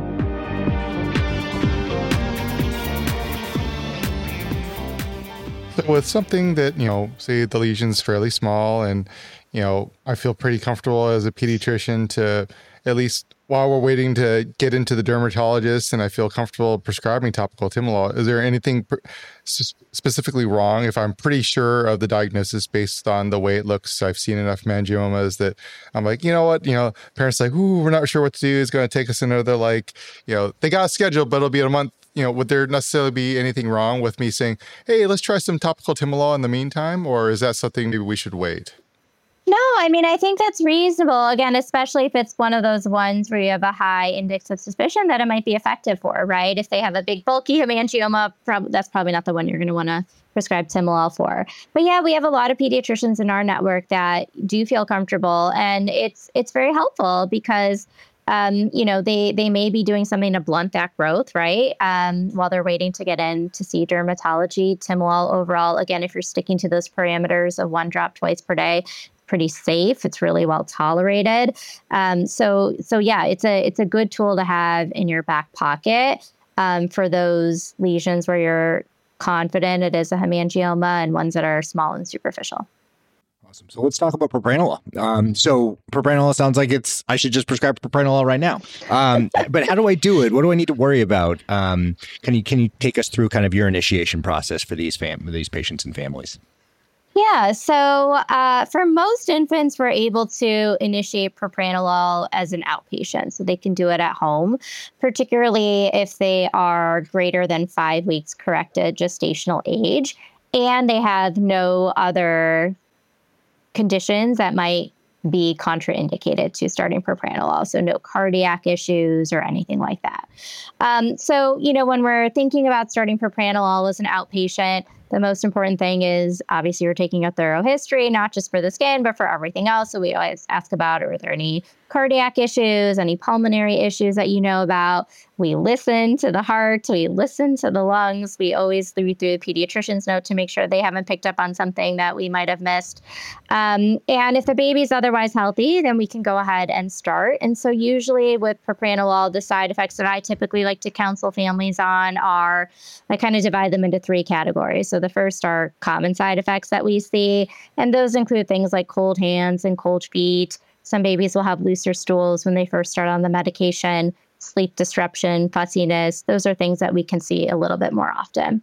So with something that, you know, say the lesion's fairly small and, you know, I feel pretty comfortable as a pediatrician to, at least while we're waiting to get into the dermatologist and I feel comfortable prescribing topical timolol, is there anything pr- specifically wrong if I'm pretty sure of the diagnosis based on the way it looks? I've seen enough mangiomas that I'm like, you know what, you know, parents like, ooh, we're not sure what to do. It's going to take us another, like, you know, they got a schedule, but it'll be a month. You know, would there necessarily be anything wrong with me saying, hey, let's try some topical timolol in the meantime? Or is that something maybe we should wait? No, I mean, I think that's reasonable. Again, especially if it's one of those ones where you have a high index of suspicion that it might be effective for, right? If they have a big bulky hemangioma, prob- that's probably not the one you're going to want to prescribe timolol for. But yeah, we have a lot of pediatricians in our network that do feel comfortable, and it's it's very helpful because Um, you know, they they may be doing something to blunt that growth, right? Um, while they're waiting to get in to see dermatology. Timolol overall, again, if you're sticking to those parameters of one drop twice per day, pretty safe. It's really well tolerated. Um, so so yeah, it's a it's a good tool to have in your back pocket um, for those lesions where you're confident it is a hemangioma and ones that are small and superficial. Awesome. So let's talk about propranolol. Um, so propranolol sounds like it's, I should just prescribe propranolol right now. Um, but how do I do it? What do I need to worry about? Um, can you, can you take us through kind of your initiation process for these fam- these patients and families? Yeah. So uh, for most infants, we're able to initiate propranolol as an outpatient. So they can do it at home, particularly if they are greater than five weeks corrected gestational age and they have no other conditions that might be contraindicated to starting propranolol. So no cardiac issues or anything like that. Um, so, you know, when we're thinking about starting propranolol as an outpatient, the most important thing is obviously you're taking a thorough history, not just for the skin, but for everything else. So we always ask about, are there any cardiac issues, any pulmonary issues that you know about? We listen to the heart, we listen to the lungs. We always read through the pediatrician's note to make sure they haven't picked up on something that we might have missed. Um, and if the baby's otherwise healthy, then we can go ahead and start. And so usually with propranolol, the side effects that I typically like to counsel families on are, I kind of divide them into three categories. So the first are common side effects that we see, and those include things like cold hands and cold feet. Some babies will have looser stools when they first start on the medication, sleep disruption, fussiness. Those are things that we can see a little bit more often.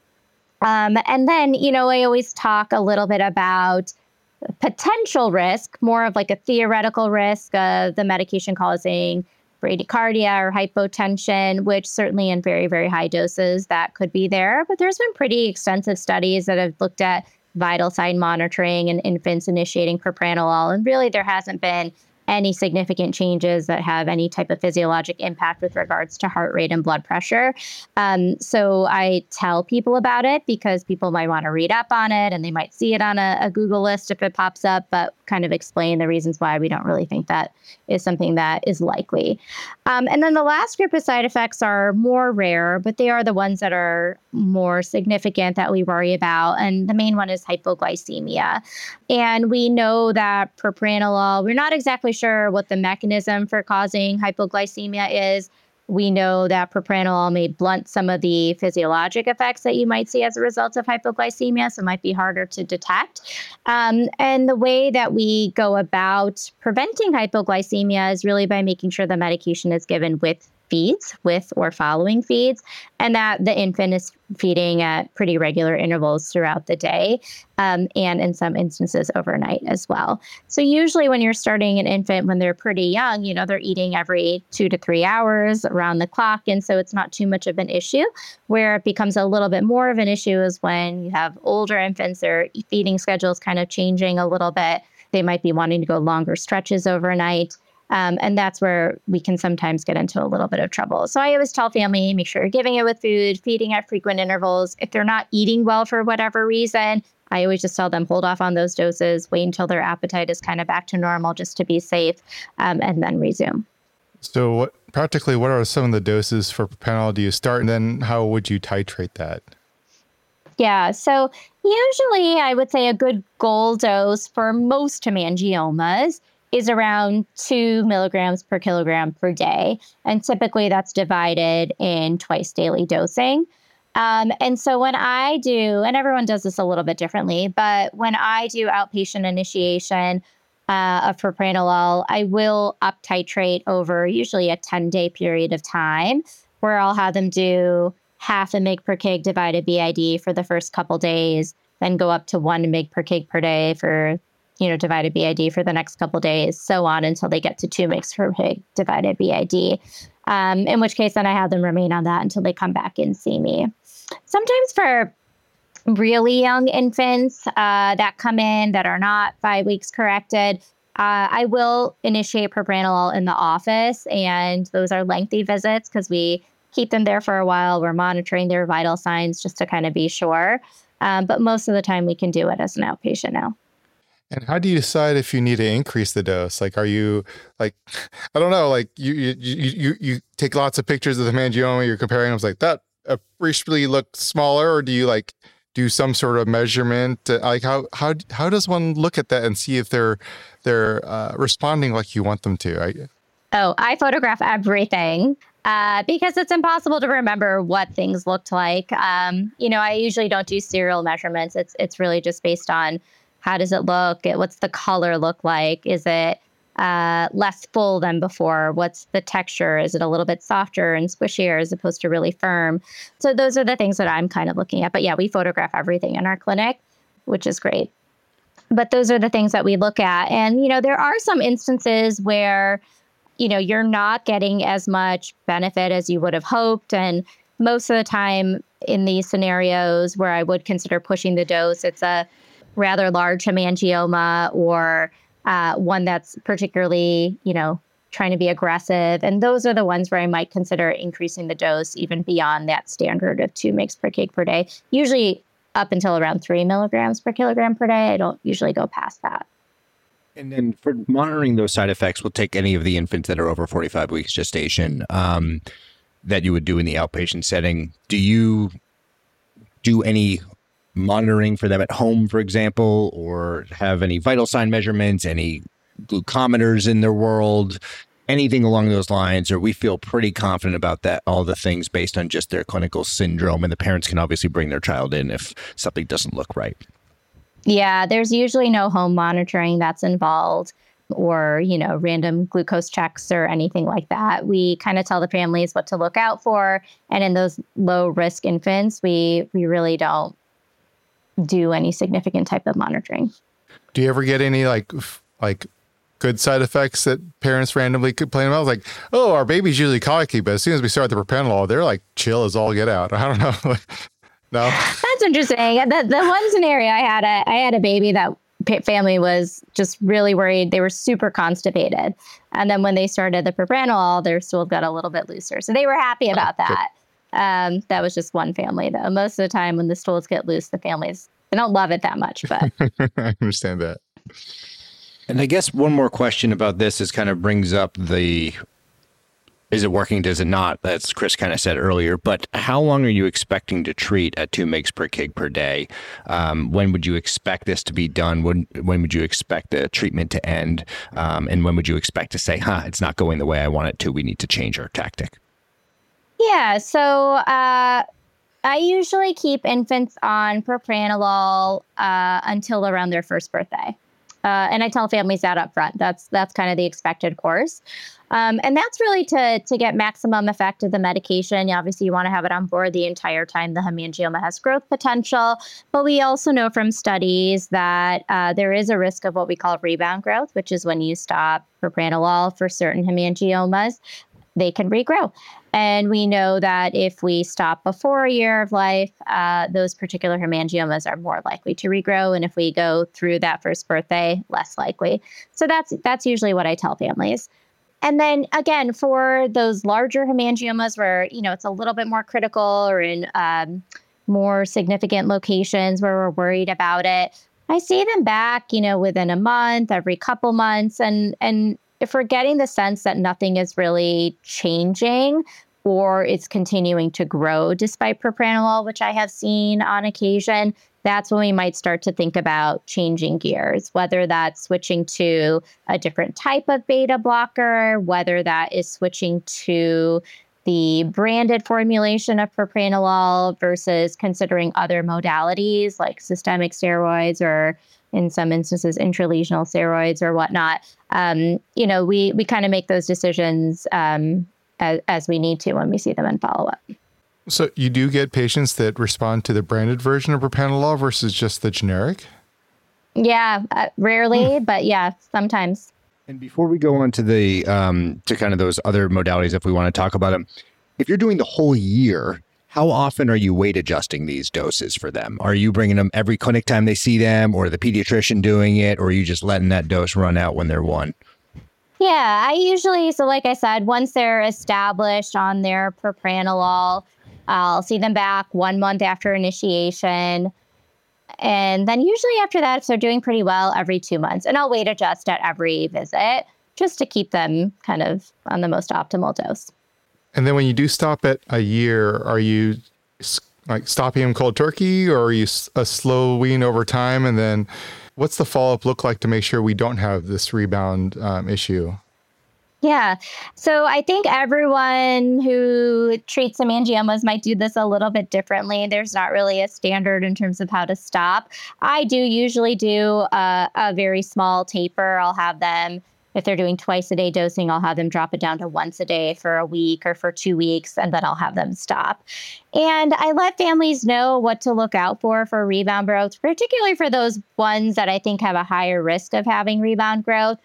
Um, and then, you know, I always talk a little bit about potential risk, more of like a theoretical risk of the medication causing bradycardia or hypotension, which certainly in very, very high doses that could be there. But there's been pretty extensive studies that have looked at vital sign monitoring in infants initiating propranolol. And really, there hasn't been any significant changes that have any type of physiologic impact with regards to heart rate and blood pressure. Um, so I tell people about it because people might want to read up on it and they might see it on a, a Google list if it pops up, but kind of explain the reasons why we don't really think that is something that is likely. Um, and then the last group of side effects are more rare, but they are the ones that are more significant that we worry about. And the main one is hypoglycemia. And we know that propranolol, we're not exactly sure what the mechanism for causing hypoglycemia is. We know that propranolol may blunt some of the physiologic effects that you might see as a result of hypoglycemia, so it might be harder to detect. Um, and the way that we go about preventing hypoglycemia is really by making sure the medication is given with feeds with or following feeds, and that the infant is feeding at pretty regular intervals throughout the day, um, and in some instances overnight as well. So usually when you're starting an infant when they're pretty young, you know, they're eating every two to three hours around the clock. And so it's not too much of an issue. Where it becomes a little bit more of an issue is when you have older infants, their feeding schedules kind of changing a little bit. They might be wanting to go longer stretches overnight. Um, and that's where we can sometimes get into a little bit of trouble. So I always tell family, make sure you're giving it with food, feeding at frequent intervals. If they're not eating well for whatever reason, I always just tell them hold off on those doses, wait until their appetite is kind of back to normal just to be safe, um, and then resume. So what practically, what are some of the doses for propranolol do you start, and then how would you titrate that? Yeah, so usually I would say a good goal dose for most hemangiomas is around two milligrams per kilogram per day. And typically that's divided in twice daily dosing. Um, and so when I do, and everyone does this a little bit differently, but when I do outpatient initiation uh, of propranolol, I will up titrate over usually a ten-day period of time where I'll have them do half a mg per kg divided B I D for the first couple days, then go up to one mg per kg per day for you know, divided B I D for the next couple of days, so on until they get to two mg per kg divided B I D. Um, in which case, then I have them remain on that until they come back and see me. Sometimes for really young infants uh, that come in that are not five weeks corrected, uh, I will initiate propranolol in the office, and those are lengthy visits because we keep them there for a while. We're monitoring their vital signs just to kind of be sure. Um, but most of the time, we can do it as an outpatient now. And how do you decide if you need to increase the dose? Like, are you like, I don't know, like you you you you take lots of pictures of the hemangioma, you're comparing them, it's like that appreciably looked smaller, or do you like do some sort of measurement? Like how how how does one look at that and see if they're they're uh, responding like you want them to? I, oh, I photograph everything. Uh, because it's impossible to remember what things looked like. Um, you know, I usually don't do serial measurements. It's it's really just based on how does it look? What's the color look like? Is it uh, less full than before? What's the texture? Is it a little bit softer and squishier as opposed to really firm? So those are the things that I'm kind of looking at. But yeah, we photograph everything in our clinic, which is great. But those are the things that we look at. And, you know, there are some instances where, you know, you're not getting as much benefit as you would have hoped. And most of the time in these scenarios where I would consider pushing the dose, it's a rather large hemangioma or uh, one that's particularly, you know, trying to be aggressive. And those are the ones where I might consider increasing the dose even beyond that standard of two mg per kg per day, usually up until around three milligrams per kilogram per day. I don't usually go past that. And then for monitoring those side effects, we'll take any of the infants that are over forty-five weeks gestation um, that you would do in the outpatient setting. Do you do any monitoring for them at home, for example, or have any vital sign measurements, any glucometers in their world, anything along those lines? Or we feel pretty confident about that, all the things based on just their clinical syndrome, and the parents can obviously bring their child in if something doesn't look right. Yeah, there's usually no home monitoring that's involved or, you know, random glucose checks or anything like that. We kind of tell the families what to look out for. And in those low risk infants, we we really don't do any significant type of monitoring. Do you ever get any like f- like good side effects that parents randomly complain about? Like, oh, our baby's usually colicky, but as soon as we start the propranolol, they're like chill as all get out. I don't know. No, that's interesting. The the one scenario I had a I had a baby that family was just really worried. They were super constipated, and then when they started the propranolol, their stool got a little bit looser, so they were happy about that. Um, that was just one family, though. Most of the time, when the stools get loose, the families they don't love it that much. But I understand that. And I guess one more question about this is kind of brings up the, is it working, does it not? That's Chris kind of said earlier, but how long are you expecting to treat at two mg per kg per day? Um, when would you expect this to be done? When, when would you expect the treatment to end? Um, and when would you expect to say, huh, it's not going the way I want it to, we need to change our tactic? Yeah, so uh, I usually keep infants on propranolol uh, until around their first birthday. Uh, and I tell families that up front. That's that's kind of the expected course. Um, and that's really to to get maximum effect of the medication. Obviously, you want to have it on board the entire time the hemangioma has growth potential. But we also know from studies that uh, there is a risk of what we call rebound growth, which is when you stop propranolol for certain hemangiomas, they can regrow. And we know that if we stop before a year of life, uh, those particular hemangiomas are more likely to regrow. And if we go through that first birthday, less likely. So that's that's usually what I tell families. And then again, for those larger hemangiomas where, you know, it's a little bit more critical or in um, more significant locations where we're worried about it, I see them back, you know, within a month, every couple months. And, and if we're getting the sense that nothing is really changing or it's continuing to grow despite propranolol, which I have seen on occasion, that's when we might start to think about changing gears, whether that's switching to a different type of beta blocker, whether that is switching to the branded formulation of propranolol versus considering other modalities like systemic steroids or in some instances, intralesional steroids or whatnot. Um, you know, we we kind of make those decisions um, as, as we need to when we see them in follow-up. So you do get patients that respond to the branded version of propranolol versus just the generic? Yeah, uh, rarely, but yeah, sometimes. And before we go on to the um, to kind of those other modalities, if we want to talk about them, if you're doing the whole year, how often are you weight adjusting these doses for them? Are you bringing them every clinic time they see them, or the pediatrician doing it, or are you just letting that dose run out when they're one? Yeah, I usually, so like I said, once they're established on their propranolol, I'll see them back one month after initiation. And then usually after that, if they're doing pretty well, every two months. And I'll weight adjust at every visit just to keep them kind of on the most optimal dose. And then when you do stop at a year, are you like stopping them cold turkey, or are you a slow wean over time? And then what's the follow-up look like to make sure we don't have this rebound um, issue? Yeah. So I think everyone who treats hemangiomas might do this a little bit differently. There's not really a standard in terms of how to stop. I do usually do a, a very small taper. I'll have them, if they're doing twice a day dosing, I'll have them drop it down to once a day for a week or for two weeks, and then I'll have them stop. And I let families know what to look out for for rebound growth, particularly for those ones that I think have a higher risk of having rebound growth.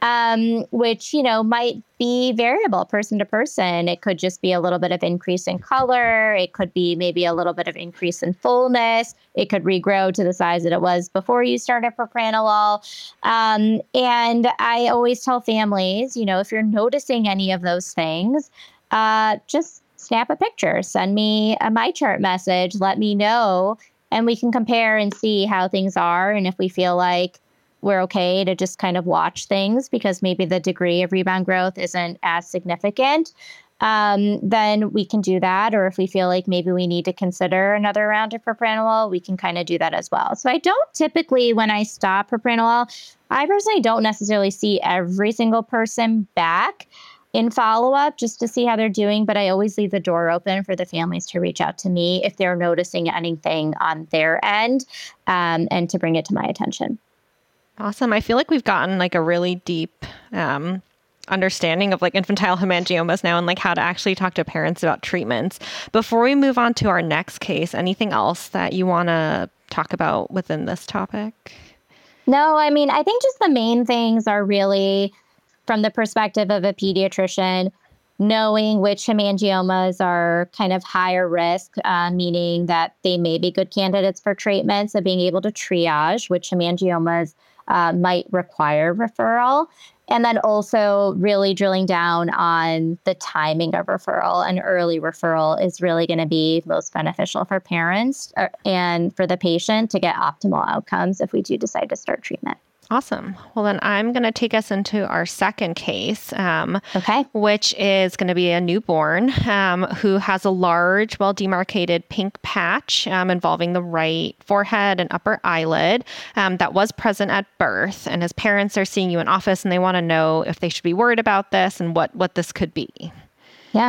Um, which, you know, might be variable person to person. It could just be a little bit of increase in color. It could be maybe a little bit of increase in fullness. It could regrow to the size that it was before you started propranolol. Um, and I always tell families, you know, if you're noticing any of those things, uh, just snap a picture, send me a MyChart message, let me know, and we can compare and see how things are. And if we feel like we're okay to just kind of watch things because maybe the degree of rebound growth isn't as significant, um, then we can do that. Or if we feel like maybe we need to consider another round of propranolol, we can kind of do that as well. So I don't typically, when I stop propranolol, I personally don't necessarily see every single person back in follow-up just to see how they're doing, but I always leave the door open for the families to reach out to me if they're noticing anything on their end, um, and to bring it to my attention. Awesome. I feel like we've gotten like a really deep um, understanding of like infantile hemangiomas now and like how to actually talk to parents about treatments. Before we move on to our next case, anything else that you want to talk about within this topic? No, I mean, I think just the main things are really from the perspective of a pediatrician, knowing which hemangiomas are kind of higher risk, uh, meaning that they may be good candidates for treatment. So being able to triage which hemangiomas uh, might require referral. And then also really drilling down on the timing of referral. And early referral is really going to be most beneficial for parents and for the patient to get optimal outcomes if we do decide to start treatment. Awesome. Well, then I'm going to take us into our second case, um, okay. which is going to be a newborn um, who has a large, well-demarcated pink patch um, involving the right forehead and upper eyelid um, that was present at birth. And his parents are seeing you in office, and they want to know if they should be worried about this and what, what this could be. Yeah.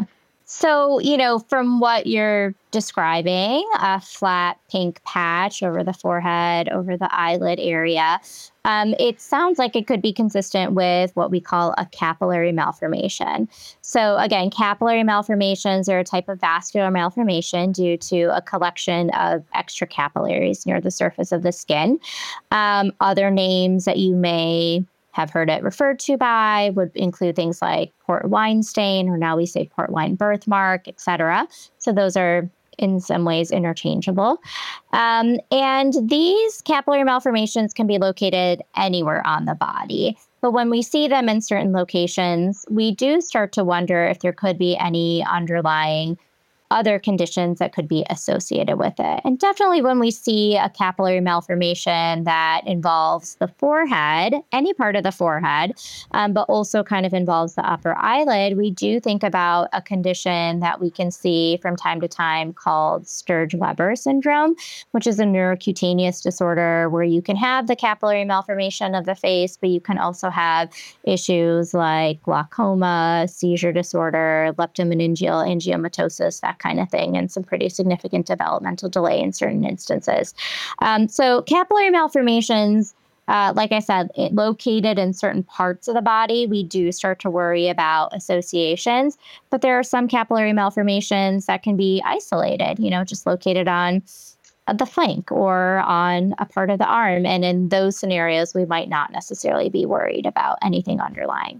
So, you know, from what you're describing, a flat pink patch over the forehead, over the eyelid area, um, it sounds like it could be consistent with what we call a capillary malformation. So again, capillary malformations are a type of vascular malformation due to a collection of extra capillaries near the surface of the skin. Um, other names that you may have heard it referred to by would include things like port wine stain, or now we say port wine birthmark, et cetera. So those are in some ways interchangeable. Um, and these capillary malformations can be located anywhere on the body. But when we see them in certain locations, we do start to wonder if there could be any underlying other conditions that could be associated with it. And definitely when we see a capillary malformation that involves the forehead, any part of the forehead, um, but also kind of involves the upper eyelid, we do think about a condition that we can see from time to time called Sturge-Weber syndrome, which is a neurocutaneous disorder where you can have the capillary malformation of the face, but you can also have issues like glaucoma, seizure disorder, leptomeningeal angiomatosis, that kind of thing, and some pretty significant developmental delay in certain instances. Um, so capillary malformations, uh, like I said, it, located in certain parts of the body, we do start to worry about associations, but there are some capillary malformations that can be isolated, you know, just located on the flank or on a part of the arm. And in those scenarios, we might not necessarily be worried about anything underlying.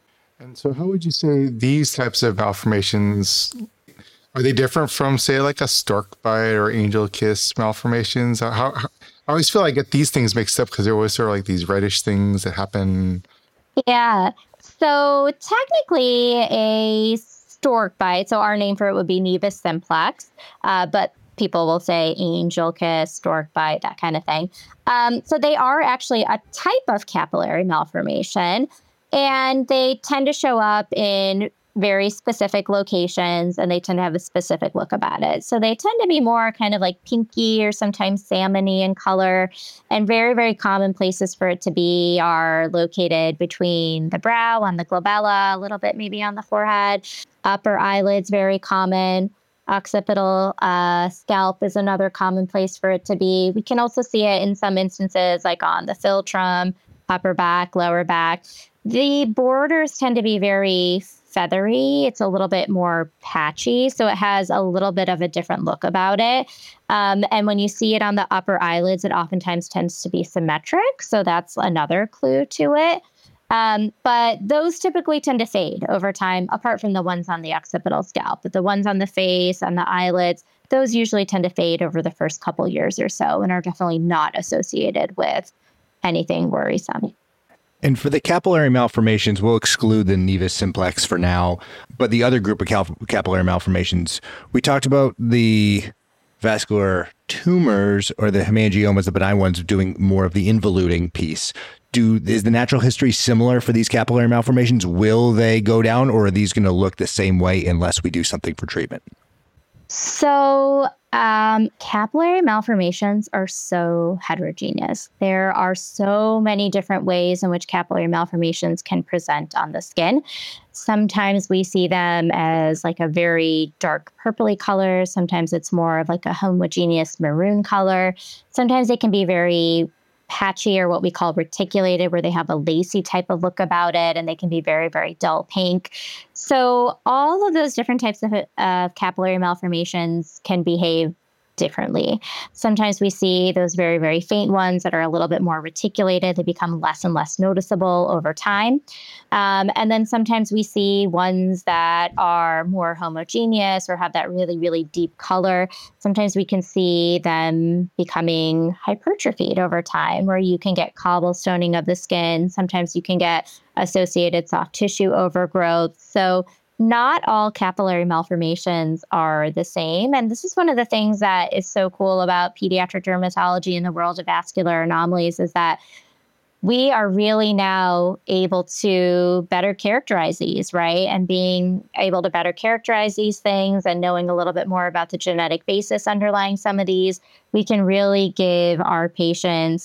And so how would you say these types of malformations, are they different from, say, like a stork bite or angel kiss malformations? How, how, I always feel I get these things mixed up because they're always sort of like these reddish things that happen. Yeah. So technically a stork bite, so our name for it would be nevus simplex, uh, but people will say angel kiss, stork bite, that kind of thing. Um, so they are actually a type of capillary malformation, and they tend to show up in very specific locations, and they tend to have a specific look about it. So they tend to be more kind of like pinky or sometimes salmony in color, and very, very common places for it to be are located between the brow, on the glabella, a little bit maybe on the forehead, upper eyelids, very common. Occipital uh, scalp is another common place for it to be. We can also see it in some instances like on the philtrum, upper back, lower back. The borders tend to be very feathery. It's a little bit more patchy, so it has a little bit of a different look about it. Um, and when you see it on the upper eyelids, it oftentimes tends to be symmetric, so that's another clue to it. Um, but those typically tend to fade over time, apart from the ones on the occipital scalp. But the ones on the face, on the eyelids, those usually tend to fade over the first couple years or so and are definitely not associated with anything worrisome. And for the capillary malformations, we'll exclude the nevus simplex for now. But the other group of cal- capillary malformations, we talked about the vascular tumors or the hemangiomas, the benign ones, doing more of the involuting piece. Do is the natural history similar for these capillary malformations? Will they go down, or are these going to look the same way unless we do something for treatment? So um, capillary malformations are so heterogeneous. There are so many different ways in which capillary malformations can present on the skin. Sometimes we see them as like a very dark purpley color. Sometimes it's more of like a homogeneous maroon color. Sometimes they can be very patchy, or what we call reticulated, where they have a lacy type of look about it, and they can be very, very dull pink. So all of those different types of uh, capillary malformations can behave differently. Sometimes we see those very, very faint ones that are a little bit more reticulated. They become less and less noticeable over time. Um, and then sometimes we see ones that are more homogeneous or have that really, really deep color. Sometimes we can see them becoming hypertrophied over time, where you can get cobblestoning of the skin. Sometimes you can get associated soft tissue overgrowth. So not all capillary malformations are the same. And this is one of the things that is so cool about pediatric dermatology in the world of vascular anomalies, is that we are really now able to better characterize these, right? And being able to better characterize these things and knowing a little bit more about the genetic basis underlying some of these, we can really give our patients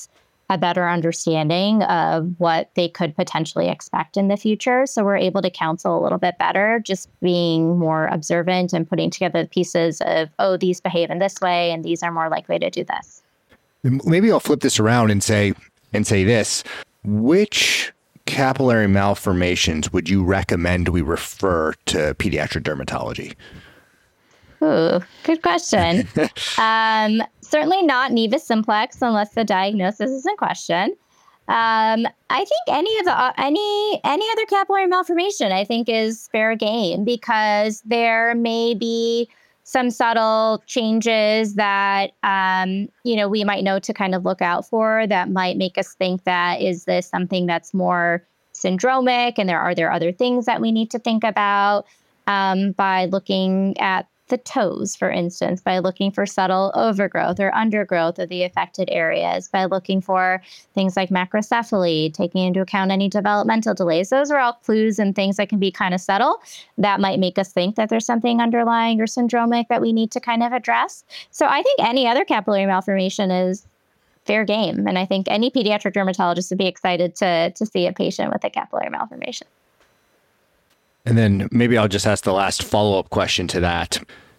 a better understanding of what they could potentially expect in the future. So we're able to counsel a little bit better, just being more observant and putting together the pieces of, oh, these behave in this way and these are more likely to do this. Maybe I'll flip this around and say and say this. Which capillary malformations would you recommend we refer to pediatric dermatology? Ooh, good question. um, certainly not nevus simplex unless the diagnosis is in question. Um, I think any of the uh, any any other capillary malformation I think is fair game, because there may be some subtle changes that um, you know we might know to kind of look out for that might make us think that is this something that's more syndromic, and there are there other things that we need to think about um, by looking at the toes, for instance, by looking for subtle overgrowth or undergrowth of the affected areas, by looking for things like macrocephaly, taking into account any developmental delays. Those are all clues and things that can be kind of subtle that might make us think that there's something underlying or syndromic that we need to kind of address. So I think any other capillary malformation is fair game. And I think any pediatric dermatologist would be excited to, to see a patient with a capillary malformation. And then maybe I'll just ask the last follow-up question to that.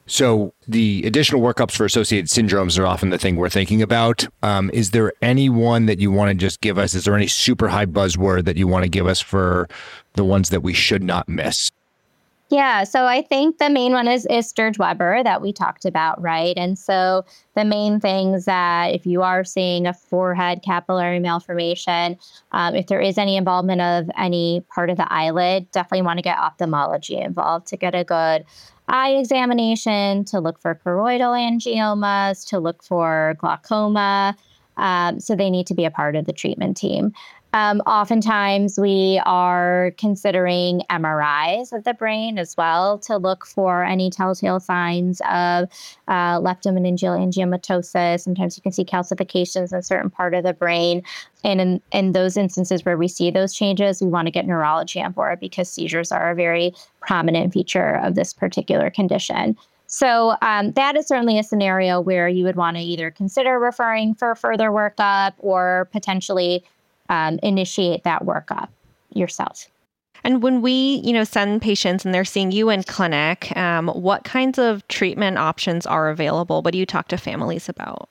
So the additional workups for associated syndromes are often the thing we're thinking about. Um, is there any one that you want to just give us? Is there any super high buzzword that you want to give us for the ones that we should not miss? Yeah, so I think the main one is, is Sturge-Weber that we talked about, right? And so the main things that if you are seeing a forehead capillary malformation, um, if there is any involvement of any part of the eyelid, definitely want to get ophthalmology involved to get a good eye examination, to look for choroidal angiomas, to look for glaucoma. Um, so they need to be a part of the treatment team. Um, oftentimes, we are considering M R Is of the brain as well to look for any telltale signs of uh, leptomeningeal angiomatosis. Sometimes you can see calcifications in a certain part of the brain. And in, in those instances where we see those changes, we want to get neurology on board because seizures are a very prominent feature of this particular condition. So um, that is certainly a scenario where you would want to either consider referring for further workup or potentially Um, initiate that workup yourself. And when we, you know, send patients and they're seeing you in clinic, um, what kinds of treatment options are available? What do you talk to families about?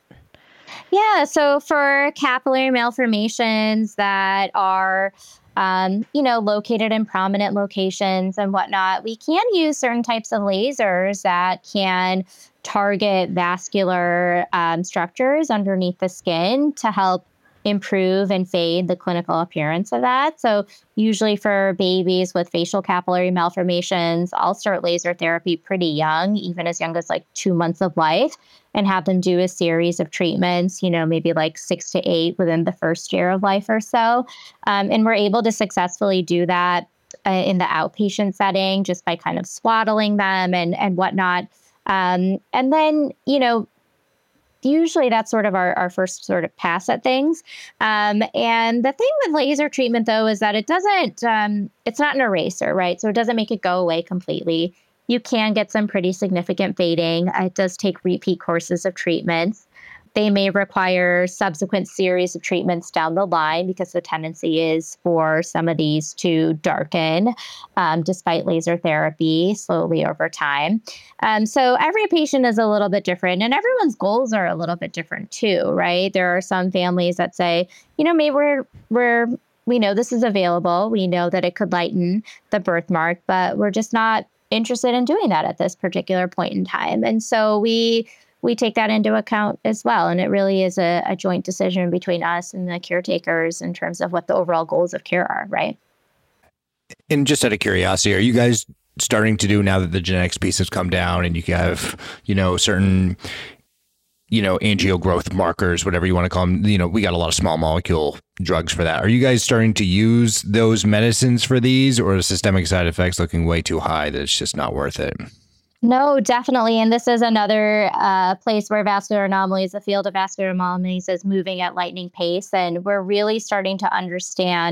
Yeah, so for capillary malformations that are, um, you know, located in prominent locations and whatnot, we can use certain types of lasers that can target vascular um, structures underneath the skin to help improve and fade the clinical appearance of that. So usually for babies with facial capillary malformations, I'll start laser therapy pretty young, even as young as like two months of life, and have them do a series of treatments, you know, maybe like six to eight within the first year of life or so. Um, and we're able to successfully do that uh, in the outpatient setting just by kind of swaddling them and, and whatnot. Um, and then, you know, usually that's sort of our, our first sort of pass at things. Um, and the thing with laser treatment, though, is that it doesn't, um, it's not an eraser, right? So it doesn't make it go away completely. You can get some pretty significant fading. It does take repeat courses of treatments. They may require subsequent series of treatments down the line because the tendency is for some of these to darken um, despite laser therapy slowly over time. Um, so every patient is a little bit different and everyone's goals are a little bit different too, right? There are some families that say, you know, maybe we're, we're, we know this is available. We know that it could lighten the birthmark, but we're just not interested in doing that at this particular point in time. And so we we take that into account as well. And it really is a, a joint decision between us and the caretakers in terms of what the overall goals of care are, right? And just out of curiosity, are you guys starting to do, now that the genetics piece has come down and you have, you know, certain, you know, angio growth markers, whatever you want to call them, you know, we got a lot of small molecule drugs for that. Are you guys starting to use those medicines for these, or are systemic side effects looking way too high that it's just not worth it? No, definitely. And this is another uh, place where vascular anomalies, the field of vascular anomalies is moving at lightning pace. And we're really starting to understand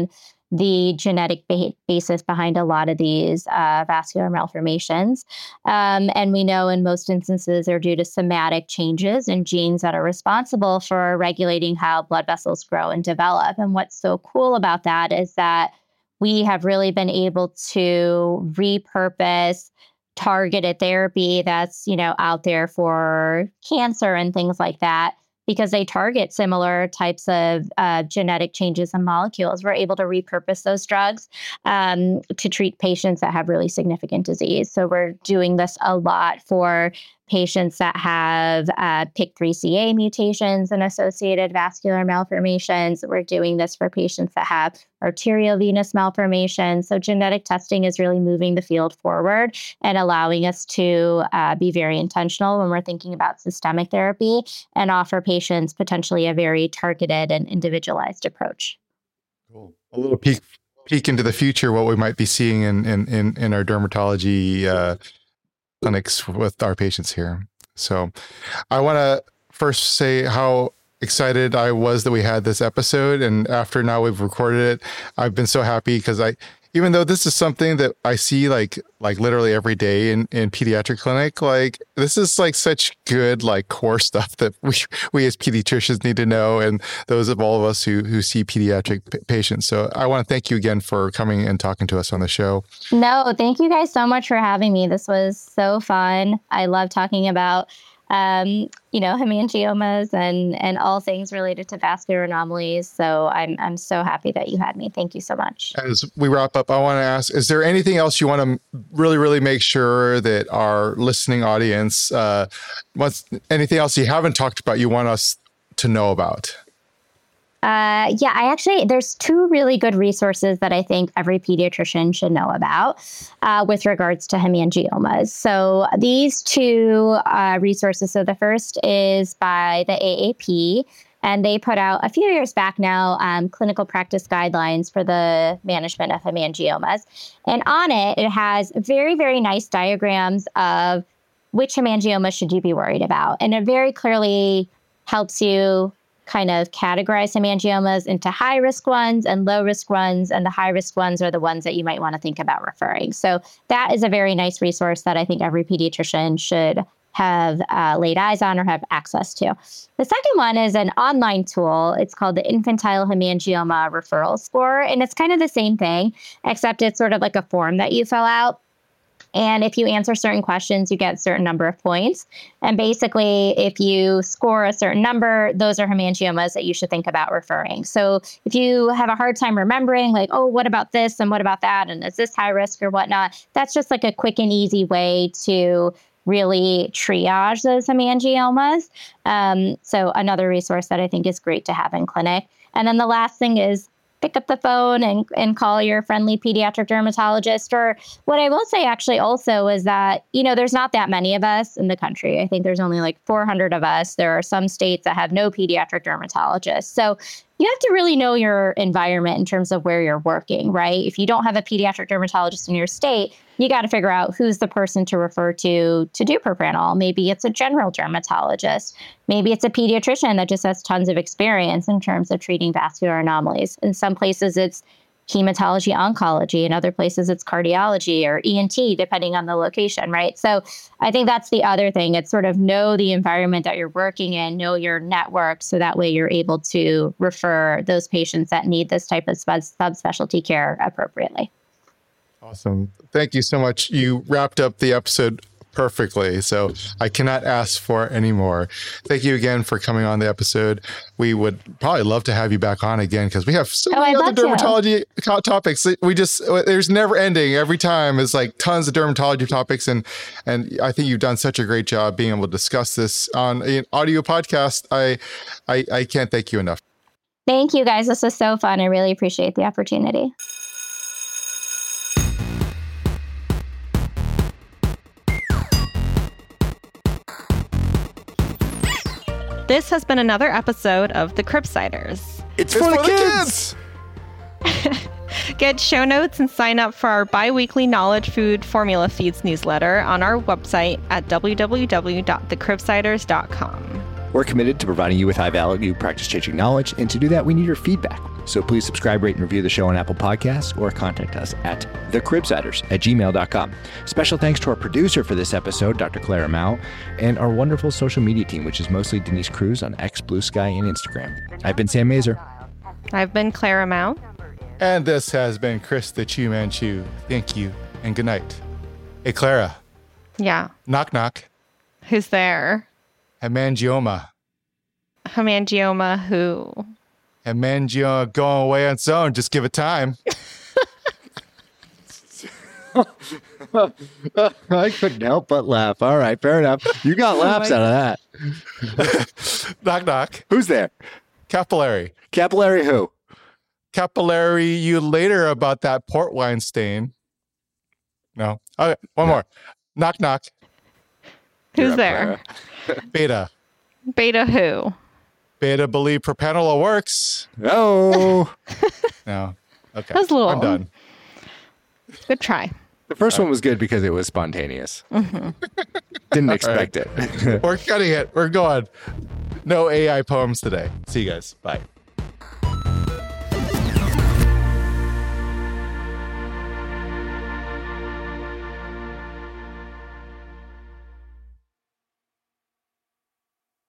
the genetic ba- basis behind a lot of these uh, vascular malformations. Um, and we know in most instances they're due to somatic changes in genes that are responsible for regulating how blood vessels grow and develop. And what's so cool about that is that we have really been able to repurpose targeted therapy that's, you know, out there for cancer and things like that, because they target similar types of uh, genetic changes in molecules. We're able to repurpose those drugs um, to treat patients that have really significant disease. So we're doing this a lot for patients that have uh, P I K three C A mutations and associated vascular malformations. We're doing this for patients that have arteriovenous malformations. So genetic testing is really moving the field forward and allowing us to uh, be very intentional when we're thinking about systemic therapy and offer patients potentially a very targeted and individualized approach. Cool. A little peek peek into the future, what we might be seeing in in in, in our dermatology uh, clinics with our patients here. So I want to first say how excited I was that we had this episode. And after now we've recorded it, I've been so happy because I, even though this is something that I see like, like literally every day in, in pediatric clinic, like this is like such good, like core stuff that we, we as pediatricians need to know. And those of all of us who, who see pediatric p- patients. So I want to thank you again for coming and talking to us on the show. No, thank you guys so much for having me. This was so fun. I love talking about Um, you know, hemangiomas and and all things related to vascular anomalies. So I'm I'm so happy that you had me. Thank you so much. As we wrap up, I want to ask, is there anything else you want to really, really make sure that our listening audience, uh, wants, anything else you haven't talked about you want us to know about? Uh, yeah, I actually, there's two really good resources that I think every pediatrician should know about uh, with regards to hemangiomas. So these two uh, resources, so the first is by the A A P, and they put out a few years back now um, clinical practice guidelines for the management of hemangiomas. And on it, it has very, very nice diagrams of which hemangioma should you be worried about. And it very clearly helps you kind of categorize hemangiomas into high-risk ones and low-risk ones, and the high-risk ones are the ones that you might want to think about referring. So that is a very nice resource that I think every pediatrician should have uh, laid eyes on or have access to. The second one is an online tool. It's called the Infantile Hemangioma Referral Score, and it's kind of the same thing, except it's sort of like a form that you fill out. And if you answer certain questions, you get a certain number of points. And basically, if you score a certain number, those are hemangiomas that you should think about referring. So if you have a hard time remembering, like, oh, what about this and what about that? And is this high risk or whatnot? That's just like a quick and easy way to really triage those hemangiomas. Um, so another resource that I think is great to have in clinic. And then the last thing is pick up the phone and, and call your friendly pediatric dermatologist. Or what I will say actually also is that, you know, there's not that many of us in the country. I think there's only like four hundred of us. There are some states that have no pediatric dermatologists. So you have to really know your environment in terms of where you're working, right? If you don't have a pediatric dermatologist in your state, you got to figure out who's the person to refer to to do propranolol. Maybe it's a general dermatologist. Maybe it's a pediatrician that just has tons of experience in terms of treating vascular anomalies. In some places, it's hematology oncology. In other places, it's cardiology or E N T, depending on the location, right? So I think that's the other thing. It's sort of know the environment that you're working in, know your network, so that way you're able to refer those patients that need this type of subspecialty care appropriately. Awesome. Thank you so much. You wrapped up the episode perfectly, so I cannot ask for any more. Thank you again for coming on the episode. We would probably love to have you back on again because we have so oh, many I'd other dermatology to. topics. We just, there's never ending. Every time it's like tons of dermatology topics, and and I think you've done such a great job being able to discuss this on an audio podcast. I I, I can't thank you enough. Thank you guys. This was so fun. I really appreciate the opportunity. This has been another episode of The Cribsiders. It's, It's for, for the, the kids. kids. Get show notes and sign up for our bi-weekly Knowledge Food Formula Feeds newsletter on our website at w w w dot the cribsiders dot com. We're committed to providing you with high-value, practice-changing knowledge, and to do that, we need your feedback. So please subscribe, rate, and review the show on Apple Podcasts or contact us at the cribsiders at gmail dot com. Special thanks to our producer for this episode, Doctor Clara Mao, and our wonderful social media team, which is mostly Denise Cruz on X, Blue Sky, and Instagram. I've been Sam Mazer. I've been Clara Mao. And this has been Chris the Chew Man Chew. Thank you and good night. Hey, Clara. Yeah. Knock, knock. Who's there? Hemangioma. Hemangioma who? Hemangioma going away on its own. Just give it time. I couldn't help but laugh. All right, fair enough. You got laughs out of that. Knock, knock. Who's there? Capillary. Capillary who? Capillary you later about that port wine stain. No. Okay, one No. more. Knock, knock. Who's You're up, there? Clara. Beta. Beta who? Beta believe propranolol works. Oh. No. Okay. That was a little- I'm done. Good try. The first one was good because it was spontaneous. Didn't expect it. We're cutting it. We're going. No A I poems today. See you guys. Bye.